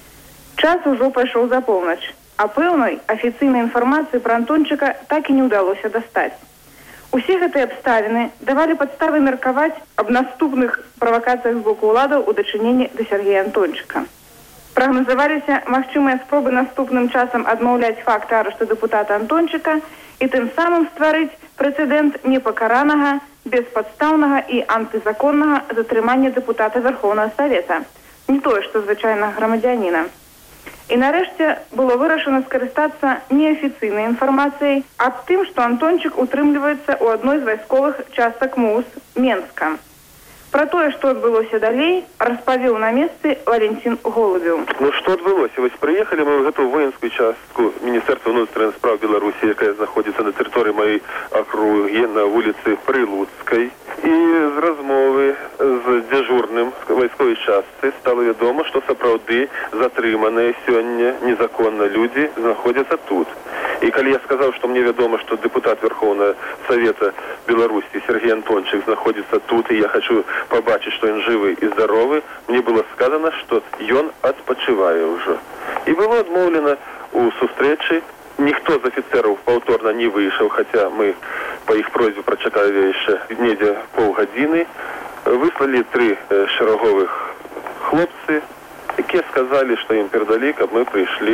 D: Час ужо пайшоў за поўнач, а пэўнай афіцыйнай інфармацыі пра Антончыка так і не ўдалося дастаць. Усе гэтыя абставіны давалі падставы меркаваць аб наступных правакацыях з боку ўладаў у дачыненні да Сяргея Антончыка. Прагназаваліся магчымыя спробы наступным часам адмаўляць факты арышту дэпутата Антончыка і тым самым стварыць прэцэдэнт непакаранага, беспадстаўнага і антызаконнага затрымання дэпутата Вярхоўнага Савета, не тое, што звычайнага грамадзяніна. І нарэшце было вырашана скарыстацца неафіцыйнай інфармацыяй аб тым, што Антончык утрымліваецца ў адной з вайсковых частак МУС Менска. Пра тое, што адбылося далей, распавіў на месцы Валянцін Голубеў.
E: Ну што адбылося? Вось прыехалі мы ў гэтую воінскую частку Міністэрства ўнутраных спраў Беларусі, якая знаходзіцца на тэрыторыі маёй акругі на вуліцы Прылуцкай. І з размовы з дзяжурным вайсковай частцы стала вядома, што сапраўды затрыманыя сёння незаконна людзі знаходзяцца тут. І калі я сказаў, што мне вядома, што дэпутат Вярхоўнага Савета Беларусі Сяргей Антончык знаходзіцца тут, і я хачу пабачыць, што ён жывы і здаровы, мне было сказано, што ён адпачывае ўжо. І было адмоўлена ў сустрэчы. Ніхто з афіцэраў паўторна не выйшаў, хаця мы па іх просьбе прачакалі яшчэ недзе паўгадзіны. Выслалі тры шэраговых хлопцы, якія сказалі, што ім перадалі, каб мы прыйшлі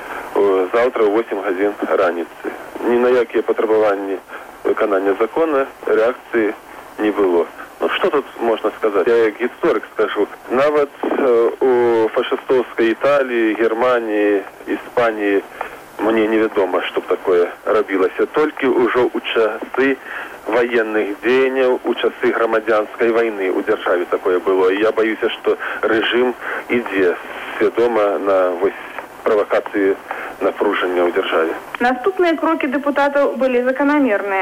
E: заўтра ў восем гадзін раніцы. Ні на якія патрабаванні выканання закона рэакцыі не было. Ну, што тут можна сказаць? Я як гісторык скажу. Нават у фашыстоўскай Італіі, Германіі, Іспаніі мне невядома, што б такое рабілася. Толькі ўжо ў часы военных дзеянняў, у часы грамадзянскай вайны ў дзяржаве такое было. І я баюся, што рэжым ідзе свядома на вось правакацыі напружання ў дзяржаве.
D: Наступныя крокі дэпутатаў былі заканамерныя.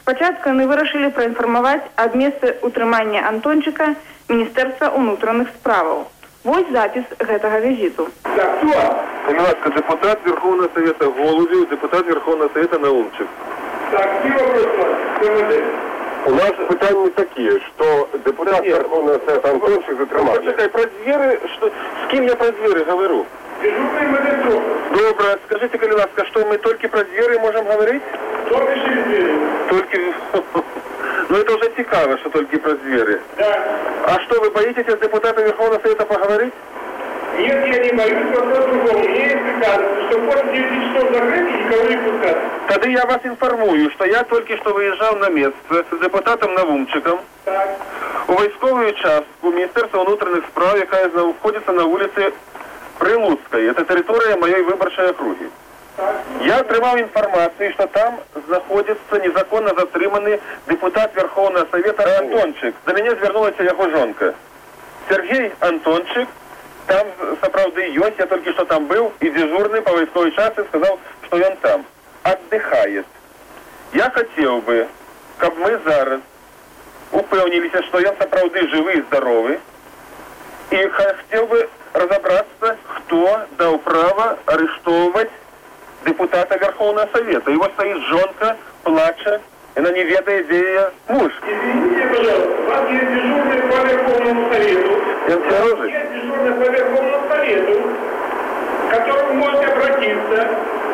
D: Спачатку яны вырашылі праінфармаваць аб месцы ўтрымання Антончыка Міністэрства ўнутраных справаў. Вось запіс гэтага візіту.
F: Так, кто?
E: Кандидатка депутат Верховного Совета Голубев, депутат Верховного Совета Наумчик.
F: Так, какие вопросы у вас? КМД.
E: У нас питання такі, що депутат Верховного Совета Антончик затримав. Почекай, про двери, що, з ким я про двери говорю?
F: Дежурный МД.
E: Добре, скажіть, будь ласка, що ми тільки про двери можемо говорити?
F: Только через двери.
E: Тільки... Ну, это уже цікаво, что только про двери.
F: Да.
E: А что, вы боитесь с депутатом Верховного Совета поговорить?
F: Нет, я не боюсь, вопрос другого. Мне есть приказ, что после девяти часов закрыть и никого не пускать.
E: Тогда я вас информую, что я только что выезжал на место с депутатом Навумчиком
F: Так.
E: у військовую участку Министерства внутренних справ, яка находится на улице Прилуцкой. Это территория моей выборчей округи.
F: Так.
E: Я отримав інформацію, що там знаходиться незаконно затриманий депутат Верховного Совета Антончик. До мене звернулася його жонка. Сергій Антончик, там справді є, я тільки що там був, і дежурний по військовій частині сказав, що він там віддихає. Я хотів би, щоб ми зараз упевнилися, що він справді живий і здоровий, і хотів би розібратися, хто дав право арештовувати депутата Верховного Совета. Его стоит жонка, плача, и она не ведает, где ее муж.
F: Извините, пожалуйста, у вас есть дежурный по Верховному Совету.
E: Я
F: У вас есть дежурный по Верховному Совету, к которому можете обратиться.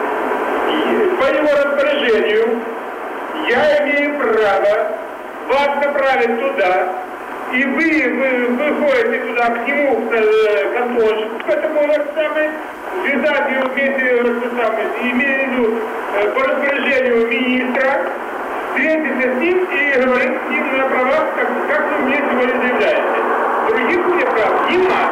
F: И по его распоряжению я имею право вас направить туда, и вы, вы выходите туда к нему, к, к Антончику, к этому вот самый, связать его вместе, самый, имею в виду, по распоряжению министра, встретиться с ним и говорить с ним на правах, как, как вы мне сегодня заявляете. Других мне прав нема.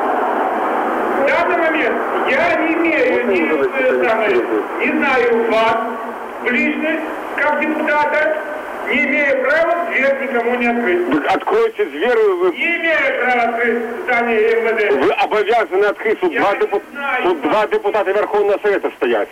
F: В данный момент я не имею ни, самое, не знаю вас в личность, как депутата, не имею права дверь никому не открыть.
E: Откройте дверь, вы...
F: Не имею права открыть здание МВД.
E: Вы обязаны открыть, тут,
F: Я
E: два,
F: не
E: депу...
F: знаю.
E: тут два депутата Верховного Совета стоят.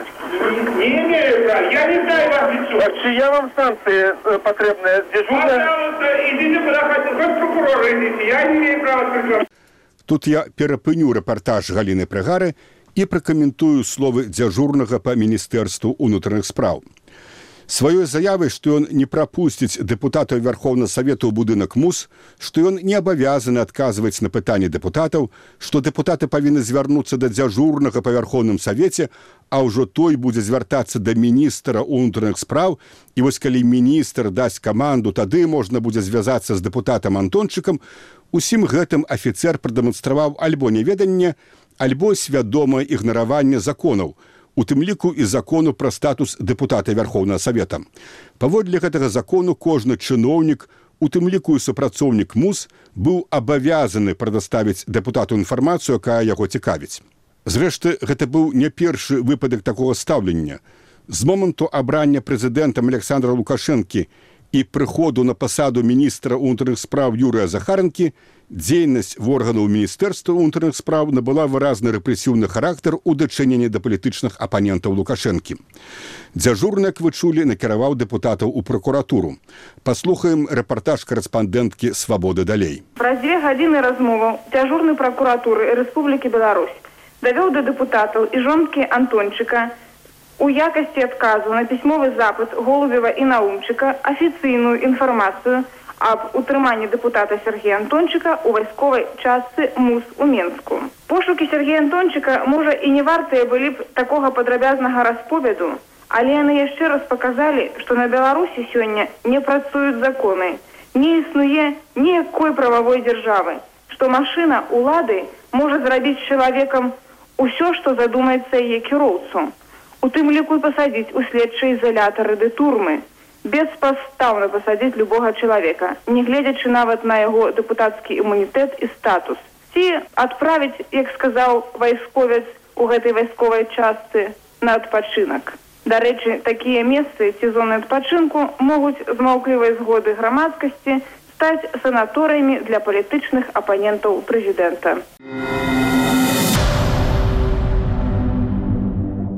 F: Не имею права. Я не знаю вас лицо.
E: А чья вам станция э, потребная? Дежурная?
F: Пожалуйста, идите куда хотите. Хоть прокурора идите. Я не имею права открыть вам.
B: Тут я перапыню рэпартаж Галіны Прыгары і пракаментую словы дзяжурнага па Міністэрству ўнутраных спраў. Сваёй заявай, што ён не прапусціць дэпутатаў Верховнага Савета ў будынак МУС, што ён не абавязаны адказваць на пытанні дэпутатаў, што дэпутаты павінны звярнуцца да дзяжурнага па Верховным Савеце, а ўжо той будзе звяртацца да міністра ўнутраных спраў, і вось калі міністр дасць каманду, тады можна будзе звязацца з дэпутатам Антончыкам. Усім гэтым афіцэр прадэманстраваў альбо неведанне, альбо свядомае ігнараванне законаў, у тым ліку і закону пра статус дэпутата Верховнага Савета. Паводле гэтага закону кожны чыноўнік, у тым ліку і супрацоўнік МУС, быў абавязаны прадаставіць дэпутату інфармацыю, якая яго цікавіць. Зрэшты, гэта быў не першы выпадак такога стаўлення. З моманту абрання прэзідэнтам Александра Лукашэнкі і прыходу на пасаду міністра ўнутраных спраў Юрыя Захаранкі, дзейнасць органаў Міністэрства ўнутраных спраў набыла выразны рэпрэсіўны характар у дачыненні да палітычных апанентаў Лукашэнкі. Дзяжурны, як вы чулі, накіраваў дэпутатаў у пракуратуру. Паслухаем рэпартаж карэспандэнткі «Свабоды» далей.
D: Праз дзве гадзіны размоваў дзяжурны пракуратуры Рэспублікі Беларусь давёў да дэпутатаў і жонкі Антончыка у якасці адказу на пісьмовы запыт Голубева і Наумчыка афіцыйную інфармацыю аб утрыманні дэпутата Сергея Антончыка у вайсковай частцы МУС у Менску. Пошукі Сергея Антончыка, можа, і не вартыя былі б такога падрабязнага расповеду, але яны яшчэ раз паказалі, што на Беларусі сёння не працуюць законы, не існуе ніякой прававой дзяржавы, што машына улады можа зрабіць з чалавекам усё, што задумаецца яе кіроўцу. У тым ліку і пасадзіць у следчыя ізалятары ды турмы, беспастаўна пасадзіць любога чалавека, не гледзячы нават на яго дэпутацкі імунітэт і статус. Ці адправіць, як сказаў вайсковец у гэтай вайсковай частцы, на адпачынак. Дарэчы, такія месцы ці зоны адпачынку могуць з маўклівай згоды грамадскасці стаць санаторыямі для палітычных апанентаў прэзідэнта.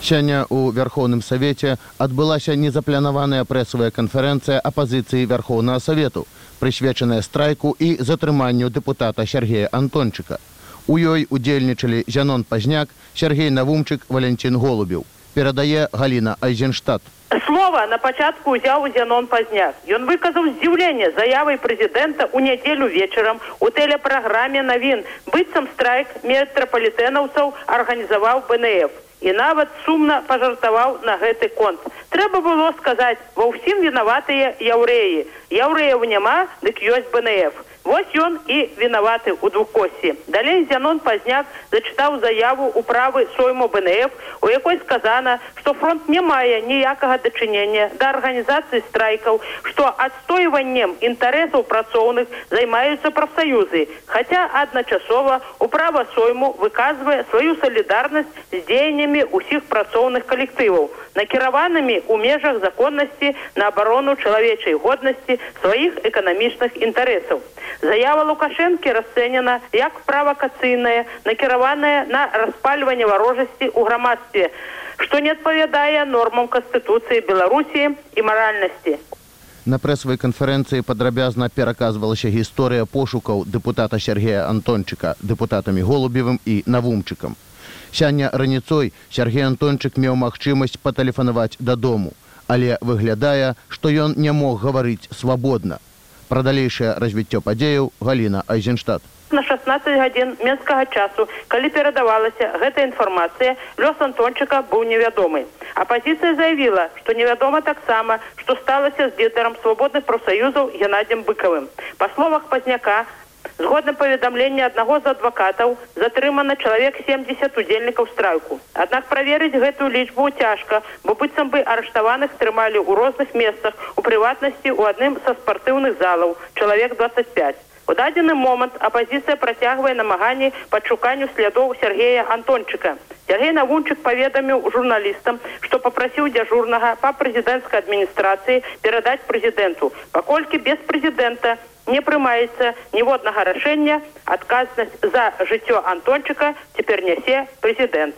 C: Сёння у Верховным Совете адбылася незапланаваная прэсавая канферэнцыя апазіцыі Верховнага Совету, прысвечаная страйку і затрыманню дэпутата Сергея Антончыка. У ёй удзельнічалі Зянон Пазняк, Сергей Навумчык, Валентин Голубеў. Перадае Галина Айзенштадт.
G: Слова на пачатку ўзяў Зянон Пазняк. Ён выказаў здзіўленне заявай прэзідэнта ў нядзелю вечарам у тэлепраграме навін. Быццам страйк метрапалітэнаўцаў арганізаваў бэ эн эф. І нават сумна пажартаваў на гэты конт. Трэба было сказаць, ва ўсім вінаватыя яўрэі. Яўрэяў няма, дык ёсць бэ эн эф. Вось ён і вінаваты ў двухкоссі. Далей Зянон Пазняк зачытаў заяву управы сойму бэ эн эф, у якой сказана, што фронт не мае ніякага дачынення да арганізацыі страйкаў, што адстойваннем інтарэсаў працоўных займаюцца прафсаюзы, хаця адначасова управа сойму выказвае сваю салідарнасць з дзеяннямі ўсіх працоўных калектываў, накіраванымі ў межах законнасці на абарону чалавечай годнасці сваіх эканамічных інтарэсаў. Заява Лукашэнкі расцэнена як правакацыйная, накіраваная на распальванне варожасці ў грамадстве, што не адпавядае нормам Канстытуцыі Беларусі і маральнасці.
C: На прэсавай канферэнцыі падрабязна пераказвалася гісторыя пошукаў дэпутата Сергея Антончыка дэпутатамі Голубевым і Навумчыкам. Сёння раніцой Сергей Антончык меў магчымасць патэлефанаваць дадому, але выглядае, што ён не мог гаварыць свабодна. Пра далейшае развіццё падзеяў Галина Айзенштадт.
G: На шаснаццаць гадзін менскага часу, калі перадавалася гэта інфармацыя, лёс Антончыка быў невядомы. Апазіцыя заявіла, што невядома таксама, што сталася з лідарам свабодных прафсаюзаў Геннадзем Быкавым. Па словах Пазняка, згодна паведамлення аднаго з адвакатаў, затрымана чалавек семдзесят удзельнікаў страйку. Аднак праверыць гэтую лічбу цяжка, бо быццам бы арыштаваных трымалі ў розных месцах, у прыватнасці ў адным са спартыўных залаў, чалавек дваццаць пяць. У дадзены момант апазіцыя працягвае намаганні па шуканню слядоў Сергея Антончыка. Сергей Навумчык паведаміў журналістам, што папрасіў дзяжурнага па прэзідэнцкай адміністрацыі перадаць прэзідэнту. Паколькі без прэзідэнта не прымаецца ніводнага рашэння, адказнасць за жыццё Антончыка цяпер нясе прэзідэнт.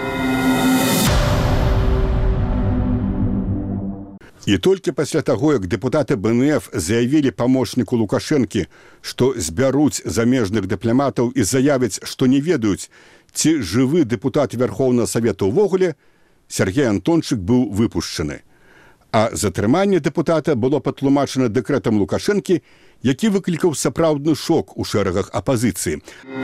B: І толькі пасля таго, як дэпутаты бэ эн эф заявілі памочніку Лукашэнкі, што збяруць замежных дыпламатаў і заявяць, што не ведаюць, ці жывы дэпутат Верховнага Савета ўвогуле, Сергей Антончык быў выпушчаны. А затрыманне дэпутата было патлумачана дэкрэтам Лукашэнкі, які выклікаў сапраўдны шок у шэрагах апазіцыі.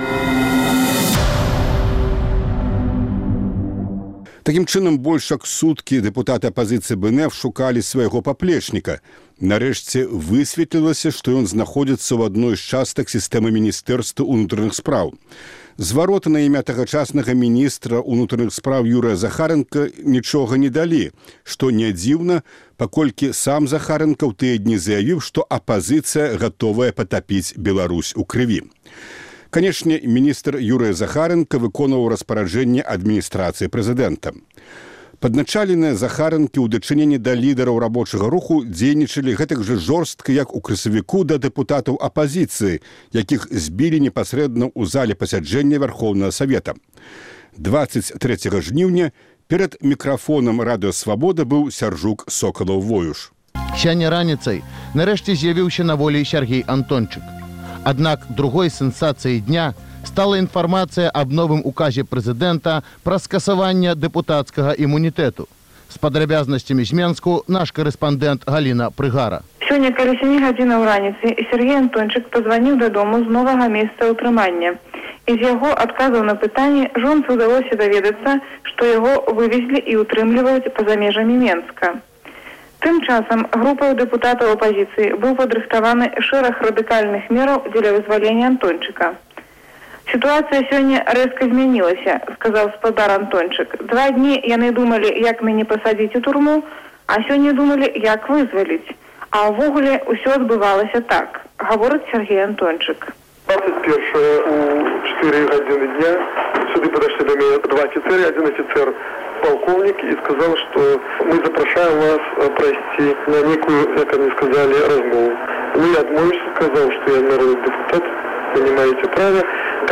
B: Такім чынам, больш як суткі дэпутаты апазіцыі бэ эн эф шукалі свайго паплечніка. Нарэшце высветлілася, што ён знаходзіцца ў адной з частак сістэмы Міністэрства ўнутраных спраў. Звароты на імя тагачаснага міністра ўнутраных спраў Юрыя Захаренка нічога не далі, што не дзіўна, паколькі сам Захаренка ў тыя дні заявіў, што апазіцыя гатовая патапіць Беларусь у крыві. Канечне, міністр Юрыя Захаренка выконваў распараджэнне адміністрацыі прэзідэнта. Падначаленыя Захаренкі ў дачыненні да лідараў рабочага руху дзейнічалі гэтак жа жорстка, як у красавіку да дэпутатаў апазіцыі, якіх збілі непасрэдна ў зале пасяджэння Верховнага Савета. дваццаць трэцяга жніўня перад мікрафонам радыёсвабода быў Сяржук Сокалаў-Воюш.
C: Сёння раніцай нарэшце з'явіўся на волі Сергей Антончык. Аднак другой сенсацыяй дня стала інфармацыя аб новым указе прэзідэнта пра скасаванне дэпутацкага імунітэту. З падрабязнасцямі з Менску наш карэспандэнт Галіна Прыгара.
D: Сёння каля сямі гадзінаў раніцы Сергей Антончык пазваніў дадому з новага месца ўтрымання. І з яго адказаў на пытанні жонцы ўдалося даведацца, што яго вывезлі і ўтрымліваюць па-за межамі Менска. Тым часам групаю дэпутатаў апазіцыі быў падрыхтаваны шэраг радыкальных мераў дзеля вызвалення Антончыка. Сітуацыя сёння рэзка змянілася, сказаў спадар Антончык. Два дні яны думалі, як мяне пасадзіць у турму, а сёння думалі, як вызваліць. А ўвогуле ўсё адбывалася так, гаворыць Сергей Антончык.
E: двадцать первого у четыре гадзіны дня сюды подошли до меня два офицера, один офицер полковник, и сказал, что мы запрашаем вас провести на некую, как они сказали, размову. Ну, я отмовился, сказал, что я народный депутат, вы не маете права. Коли хочется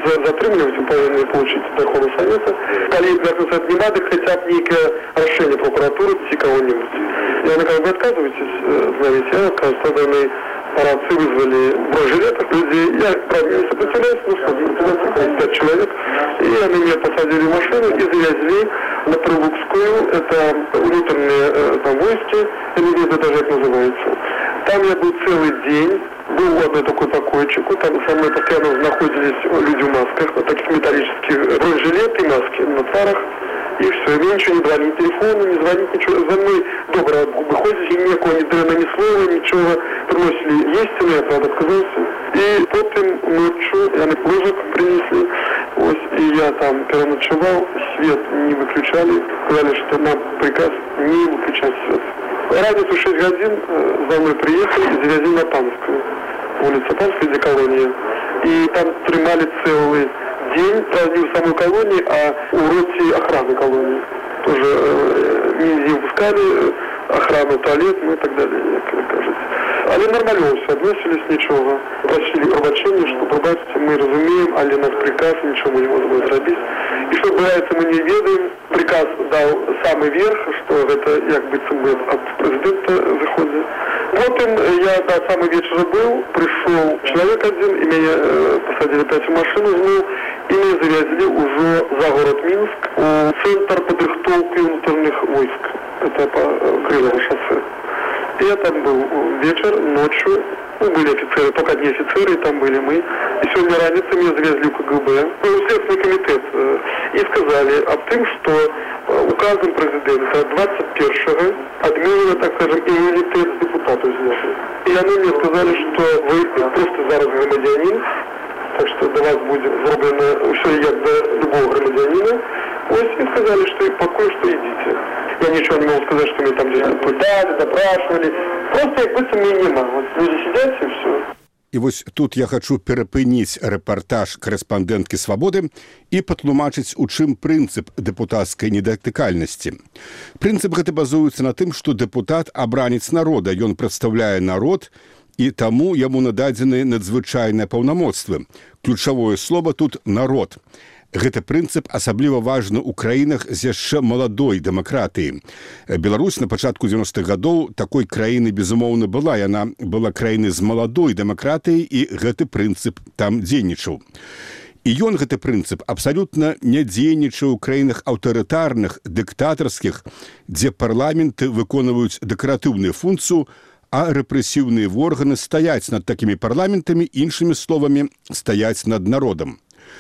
E: затрымліваць, павінны получыць Верховного Совета. Калі Верховный Совет не надо, хотя бы некое решение прокуратуры ці кого-нибудь. И они как бы отказываетесь, знаете, я отказываю, парадцы вызвали в бронежилетах людей. Я, правда, не сопротивляюсь, ну что, пять человек. И они меня посадили в машину и завезли на Прилукскую. Это внутренние там войски, или это даже как называется. Там я был целый день. Был в одной такой покойчику, там со мной постоянно находились люди в масках, вот таких металлических бронежилеты и маски на фарах. И все, и мне ничего не брали, ни телефона, не звонить, ничего. За мной добро выходили, никакого ни дрена, ни слова, ничего. Приносили есть, но я, правда, отказался. И потом ночью, они ложек принесли, вот, и я там переночевал, свет не выключали, сказали, что нам приказ не выключать свет. Разницу шесть годин за мной приехали и завезли на Панскую. Улица Панская, где колония. И там тримали целый день, правда, не в самой колонии, а у роте охраны колонии. Тоже э, не выпускали охрану, туалет, ну и так далее, как кажется. Але нормально все относились, ничего. Просили пробачения, что пробачьте, мы разумеем, але наш приказ, ничего мы не можем сделать. И что бывает, мы не ведаем, приказ дал самый верх, что это, как бы, от президента заходит. Потом я до самого вечера был, пришел человек один, и меня э, посадили опять в машину, ну, и меня завезли уже за город Минск, в центр подрыхтовки внутренних войск. Это по Крылову шоссе. И я там был вечер, ночью, ну, были офицеры, только одни офицеры, и там были мы. И сегодня раницы меня завезли в КГБ, в Следственный комитет, и сказали об том, что указом президента двадцать первого отменено, так скажем, иммунитет депутатов взяли. И они мне сказали, что вы просто зараз громадянин, так что до вас будет сделано все як до любого громадянина. Вот, и сказали, что покой, что идите. Я ничего не могу сказать, что меня там где-то пытали, допрашивали. Просто як бы мне нема. Вот люди сидят и все.
B: І вось тут я хачу перапыніць рэпартаж корэспандэнткі «Свабоды» і патлумачыць, у чым прынцып дэпутацкай недатыкальнасці. Прынцып гэты базуецца на тым, што дэпутат абранец народа, ён прадстаўляе народ, і таму яму нададзены надзвычайныя паўнамоцтвы. Ключавое слова тут «народ». Гэты прынцып асабліва важны ў краінах з яшчэ маладой дэмакратыі. Беларусь на пачатку дзевяностых гадоў такой краіны, безумоўна, была. Яна была краінай з маладой дэмакратыяй, і гэты прынцып там дзейнічаў. І ён, гэты прынцып, абсалютна не дзейнічаў у краінах аўтарытарных, дыктатарскіх, дзе парламенты выконваюць дэкаратыўную функцыю, а рэпрэсіўныя органы стаяць над такімі парламентамі, іншымі словамі, стаяць над народам.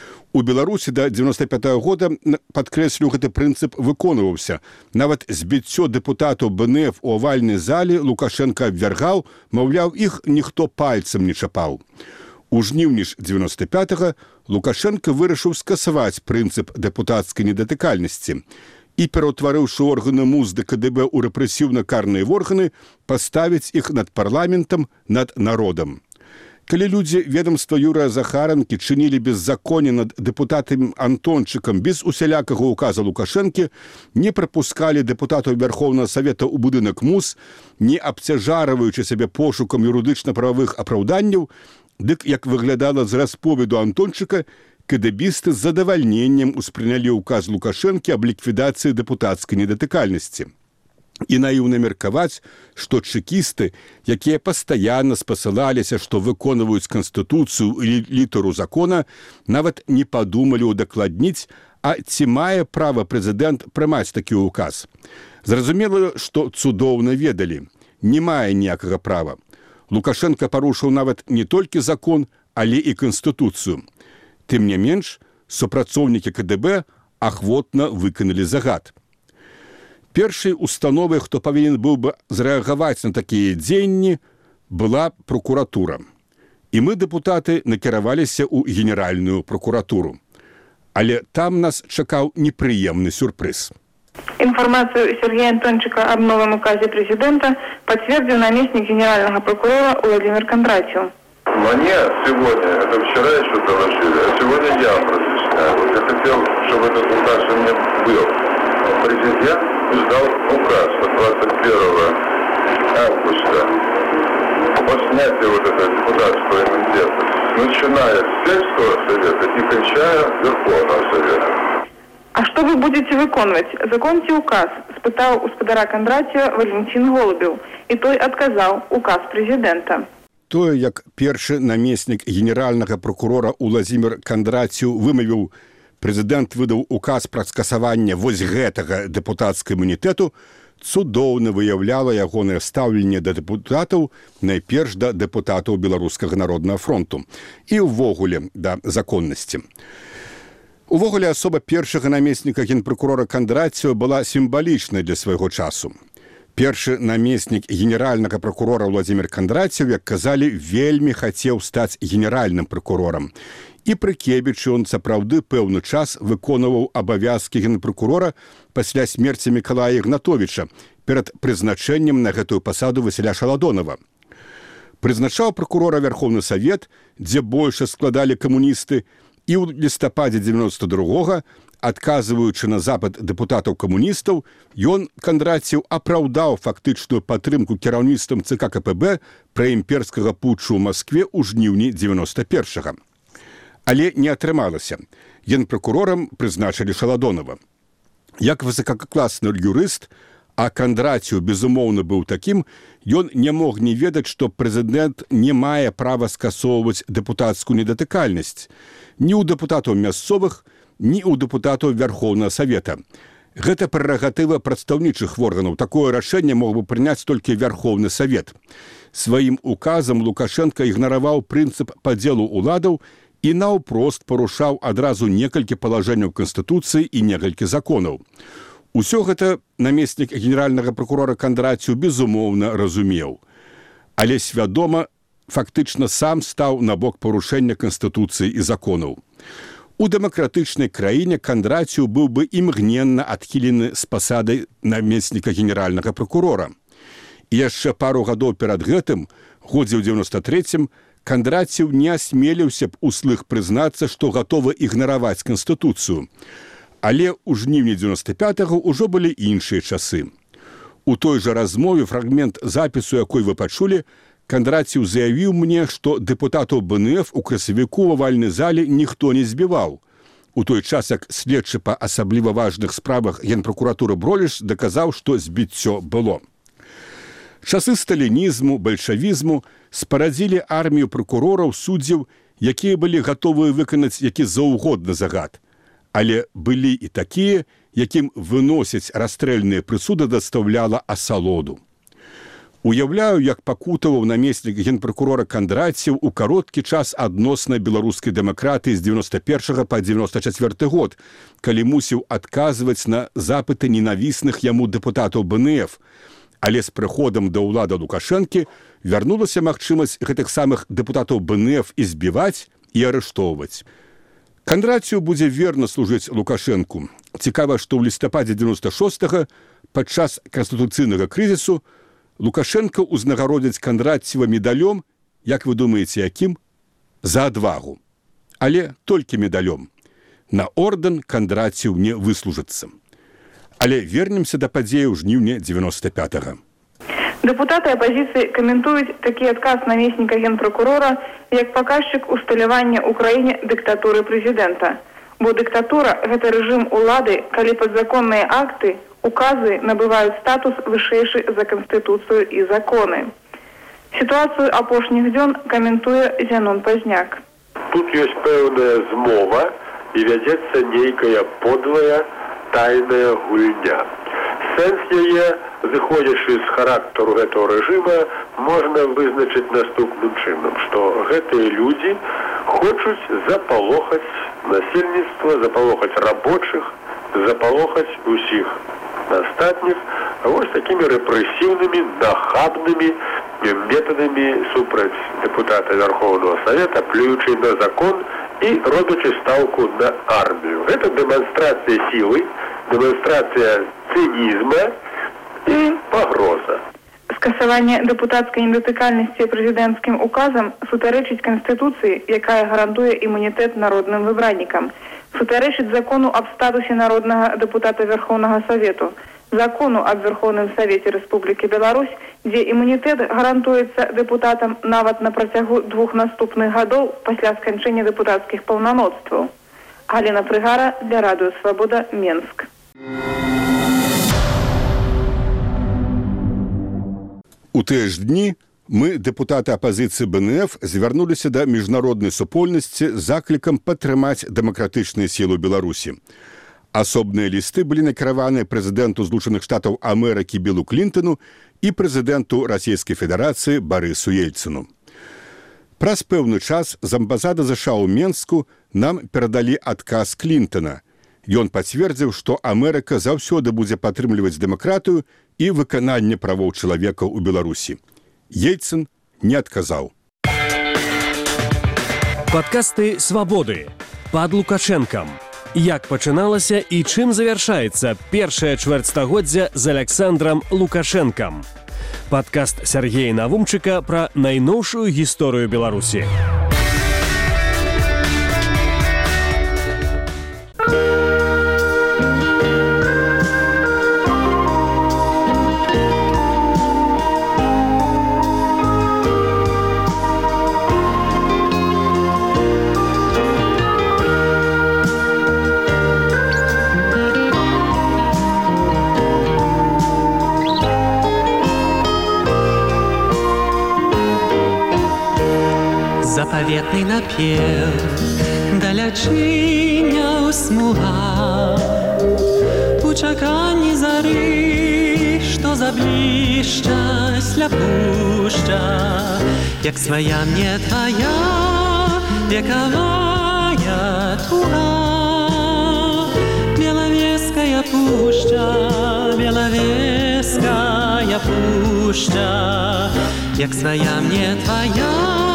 B: У Беларусі да дзевяноста пятага года, падкрэслю, гэты прынцып выконваўся. Нават збіццё дэпутатаў БНФ у авальнай зале Лукашенко абвяргаў, маўляў, іх ніхто пальцам не чапаў. У жніўні ж дзевяноста пятага Лукашенко вырашыў скасаваць прынцып дэпутацкай недатыкальнасці і, пераўтварыўшы органы МУЗ ды КДБ ў рэпрэсіўна-карныя органы, паставіць іх над парламентам, над народам. Калі людзі ведомства Юрыя Захаранкі чынілі беззаконне над дэпутатам Антончыкам без усялякага указа Лукашэнкі, не прапускалі дэпутатаў Верховнага Савета ў будынак МУЗ, не абцяжарваючы сябе пошукам юрыдычна-прававых апраўданняў, дык, як выглядала з расповеду Антончыка, кэдэбісты з задавальненнем успрынялі ўказ Лукашэнкі аб ліквідацыі дэпутацкай недатыкальнасці. І наіўна меркаваць, што чэкісты, якія пастаянна спасылаліся, што выконваюць канстытуцыю і літару закона, нават не падумалі ўдакладніць, а ці мае права прэзідэнт прымаць такі ўказ. Зразумела, што цудоўна ведалі, не мае ніякага права. Лукашенко парушыў нават не толькі закон, але і канстытуцыю. Тым не менш, супрацоўнікі КДБ ахвотна выканалі загад. Першай установай, хто павінен быў бы зрэагаваць на такія дзеянні, была прокуратура. І мы, дэпутаты, накіраваліся ў генеральную прокуратуру. Але там нас чакаў непрыемны сюрпрыз.
D: Информацию Сергея Антончика об новом указе президента подтвердил наместник генерального прокурора Владимир Кондратьев.
E: Мне сегодня, это вчера еще доложили, а сегодня я вам разъясняю. Вот я хотел, чтобы этот указ у меня был. Президент издал указ от двадцать первого августа о снятии вот этого депутатского иммунитета с начиная с сельского совета и кончая Верховного совета.
D: А что вы будете выконывать? Законьте указ, спытал у спадара Кондратия Валентин Голубев, и той отказал указ президента.
B: Тое, як першы намеснік генеральнага прокурора Уладзімір Кандраціў вымавіў, прэзідэнт выдаў указ пра скасаванне вось гэтага дэпутацкага імунітэту, цудоўна выяўляла ягонае стаўленне да дэпутатаў, найперш да дэпутатаў Беларускага народнага фронту і ўвогуле да законнасці. Увогуле асоба першага намесніка генпракурора Кандраціва была сімвалічнай для свайго часу. Першы намеснік генеральнага прокурора Уладзімір Кандраціў, як казалі, вельмі хацеў стаць генеральным прокурорам. І пры Кебічы ён сапраўды пэўны час выконваў абавязкі генпракурора пасля смерці Мікалая Ігнатовіча перад прызначэннем на гэтую пасаду Васіля Шаладонова. Прызначаў прокурора Верховны Савет, дзе большасць складалі камуністы, і ў лістападзе дзевяноста другога, адказваючы на запыт дэпутатаў-камуністаў, ён, Кандраціў, апраўдаў фактычную падтрымку кіраўніцтвам ЦК КПБ праімперскага путчу ў Маскве ў жніўні дзевяноста першага. Але не атрымалася. Генпракурорам прызначылі Шаладонова. Як высокакласны юрыст, а Кандраціў, безумоўна, быў такім, ён не мог не ведаць, што прэзідэнт не мае права скасоўваць дэпутацкую недатыкальнасць ні ў дэпутатаў мясцовых, ні ў дэпутатаў Верховнага Савета. Гэта прэрагатыва прадстаўнічых органаў. Такое рашэнне мог бы прыняць толькі Верховны Савет. Сваім указам Лукашенко ігнараваў прынцып падзелу ўладаў і наўпрост парушаў адразу некалькі палажэнняў Канстытуцыі і некалькі законаў. Усё гэта намеснік генеральнага прокурора Кандраціў безумоўна разумеў. Але свядома фактычна сам стаў на бок парушэння Канстытуцыі і законаў. У дэмакратычнай краіне Кандраціў быў бы імгненна адхілены з пасады намесніка генеральнага прокурора. І яшчэ пару гадоў перад гэтым, годзе ў дзевяноста трэцім, Кандраціў не асмеліўся б услых прызнацца, што гатовы ігнараваць Канстытуцыю. Але ў жніўні дзевяноста пятага ўжо былі іншыя часы. У той жа размове фрагмент запісу, якой вы пачулі, Кандраціў заявіў мне, што дэпутатаў БНФ у красавіку ў авальнай зале ніхто не збіваў. У той час, як следчы па асабліва важных справах генпракуратуры Броліш даказаў, што збіццё было. Часы сталінізму, бальшавізму спарадзілі армію прокурораў, суддзяў, якія былі гатовыя выканаць які заўгодна загад. Але былі і такія, якім выносяць расстрэльныя прысуды дастаўляла асалоду. Уяўляю, як пакутаваў намеснік генпракурора Кандраціў у кароткі час адносна беларускай дэмакратыі з дзевяноста першага па дзевяноста чацвёрты год, калі мусіў адказваць на запыты ненавісных яму дэпутатаў БНФ. Але з прыходам да ўлады Лукашэнкі вярнулася магчымасць гэтых самых дэпутатаў БНФ і збіваць і арыштоўваць. Кандраціў будзе верна служыць Лукашэнку. Цікава, што ў лістападзе дзевяноста шостага падчас канстытуцыйнага крызісу Лукашенко узнагародзіць Кандраціва медалём, як вы думаеце, якім? За адвагу. Але толькі медалём. На ордэн Кандраціў не выслужыцца. Але вернемся да падзеяў жніўня дзевяноста пятага.
D: Дэпутаты апазіцыі каментуюць такі адказ намесніка генпракурора як паказчык усталявання ў краіне дыктатуры прэзідэнта. Бо дыктатура – гэта рэжым улады, калі падзаконныя акты, указы набываюць статус вышэйшы за Канстытуцыю і законы. Сітуацыю апошніх дзён каментуе Зянон Пазняк.
E: Тут ёсць пэўная змова і вядзецца нейкая подлая тайная гульня. Сэнс яе, зыходзячы з характару гэтага рэжыма, можна вызначыць наступным чынам, што гэтыя людзі хочуць запалохаць насельніцтва, запалохаць рабочых, запалохаць усіх астатніх вось такімі рэпрэсіўнымі, нахабнымі метадамі супраць дэпутата Верховного Савета, плюючы на закон і робячы стаўку на армію. Гэта дэманстрацыя сілы, дэманстрацыя цынізма і пагроза.
D: Скасаванне дэпутацкай недатыкальнасці прэзідэнцкім указам сутарэчыць Канстытуцыі, якая гарантуе імунітэт народным выбраннікам, сутарэчыць закону аб статусе народнага дэпутата Верховнага Савету, закону аб Верховным Савеце Рэспублікі Беларусь, дзе імунітэт гарантуецца дэпутатам нават на працягу двух наступных гадоў пасля сканчэння дэпутацкіх паўнамоцтваў. Галіна Прыгара для Радыё Свабода, Менск.
B: У тыя ж дні мы, дэпутаты апазіцыі бэ эн эф, звярнуліся да міжнароднай супольнасці з заклікам падтрымаць дэмакратычныя сілы Беларусі. Асобныя лісты былі накіраваны прэзідэнту Злучаных Штатаў Амерыкі Білу Клінтону і прэзідэнту Расійскай Федэрацыі Барысу Ельцыну. Праз пэўны час з амбасады ЗША ў Менску нам перадалі адказ Клінтона. Ён пацвердзіў, што Амерыка заўсёды будзе падтрымліваць дэмакратыю і выкананне правоў чалавека ў Беларусі. Ельцын не адказаў.
A: Падкасты «Свабоды» пад Лукашэнкам. Як пачыналася і чым завяршаецца першае чвэрцьстагоддзя з Аляксандрам Лукашэнкам. Падкаст Сяргея Навумчыка пра найноўшую гісторыю Беларусі.
H: Заповедный напев далячыняў смуга у чаканні зары, што заблішчаць ля пушча, як свая мне твая векавая туга. Белавеская пушча, белавеская пушча, як свая мне твая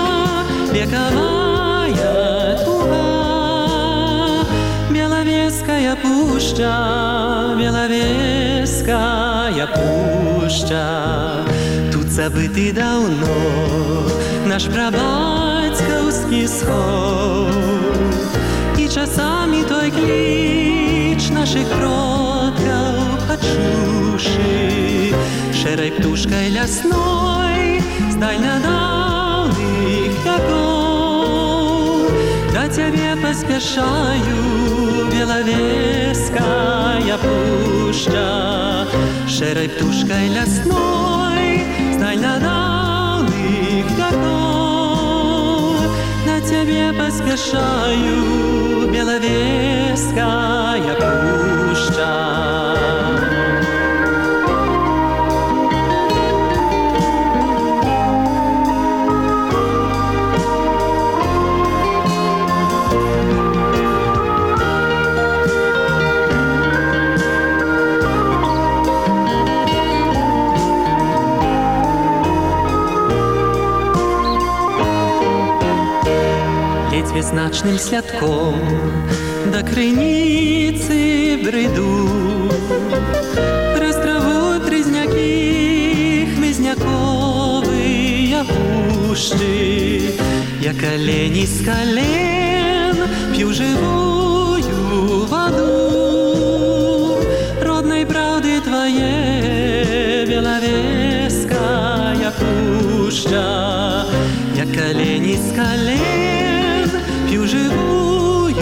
H: вековая туга. Беловеская пушча, Беловеская пушча. Тут забытый давно наш прабацькаўскі сход, і часамі той кліч наших продкаў пачушы, шэрай птушкай лясной з дальнядаўных веков. Да тебе поспешаю, Беловеская пушча, шэрай птушкай лясной з дальнядаўных веков. Да тебе поспешаю, Беловеская пушча. Значным святком до крыніцы бреду, праз траву трызнякі хмызняковыя пушчы. Я колени з колен п'ю живую воду родной правды твоей, Беловеская пушча. Я колени з колен пью живую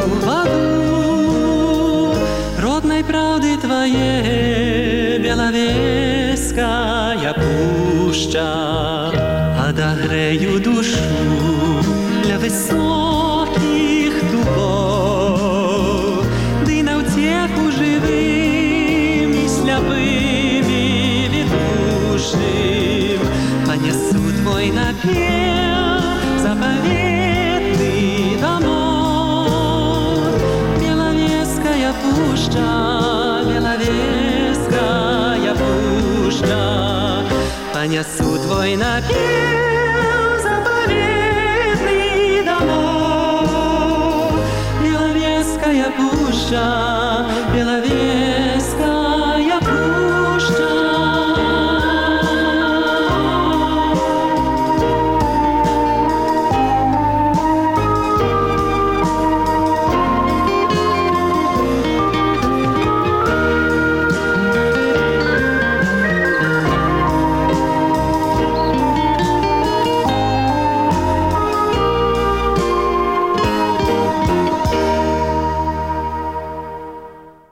H: воду родной правды твоей, Беловеская пушча. Отогрею душу для высоких дубов, ды на утеху живым и слепыми ведущим понесу твой напев заповедный домой. Беловеская пушча, Беловеская пушча, понесу твой напев заповедный домой. Беловеская пушча, Беловеская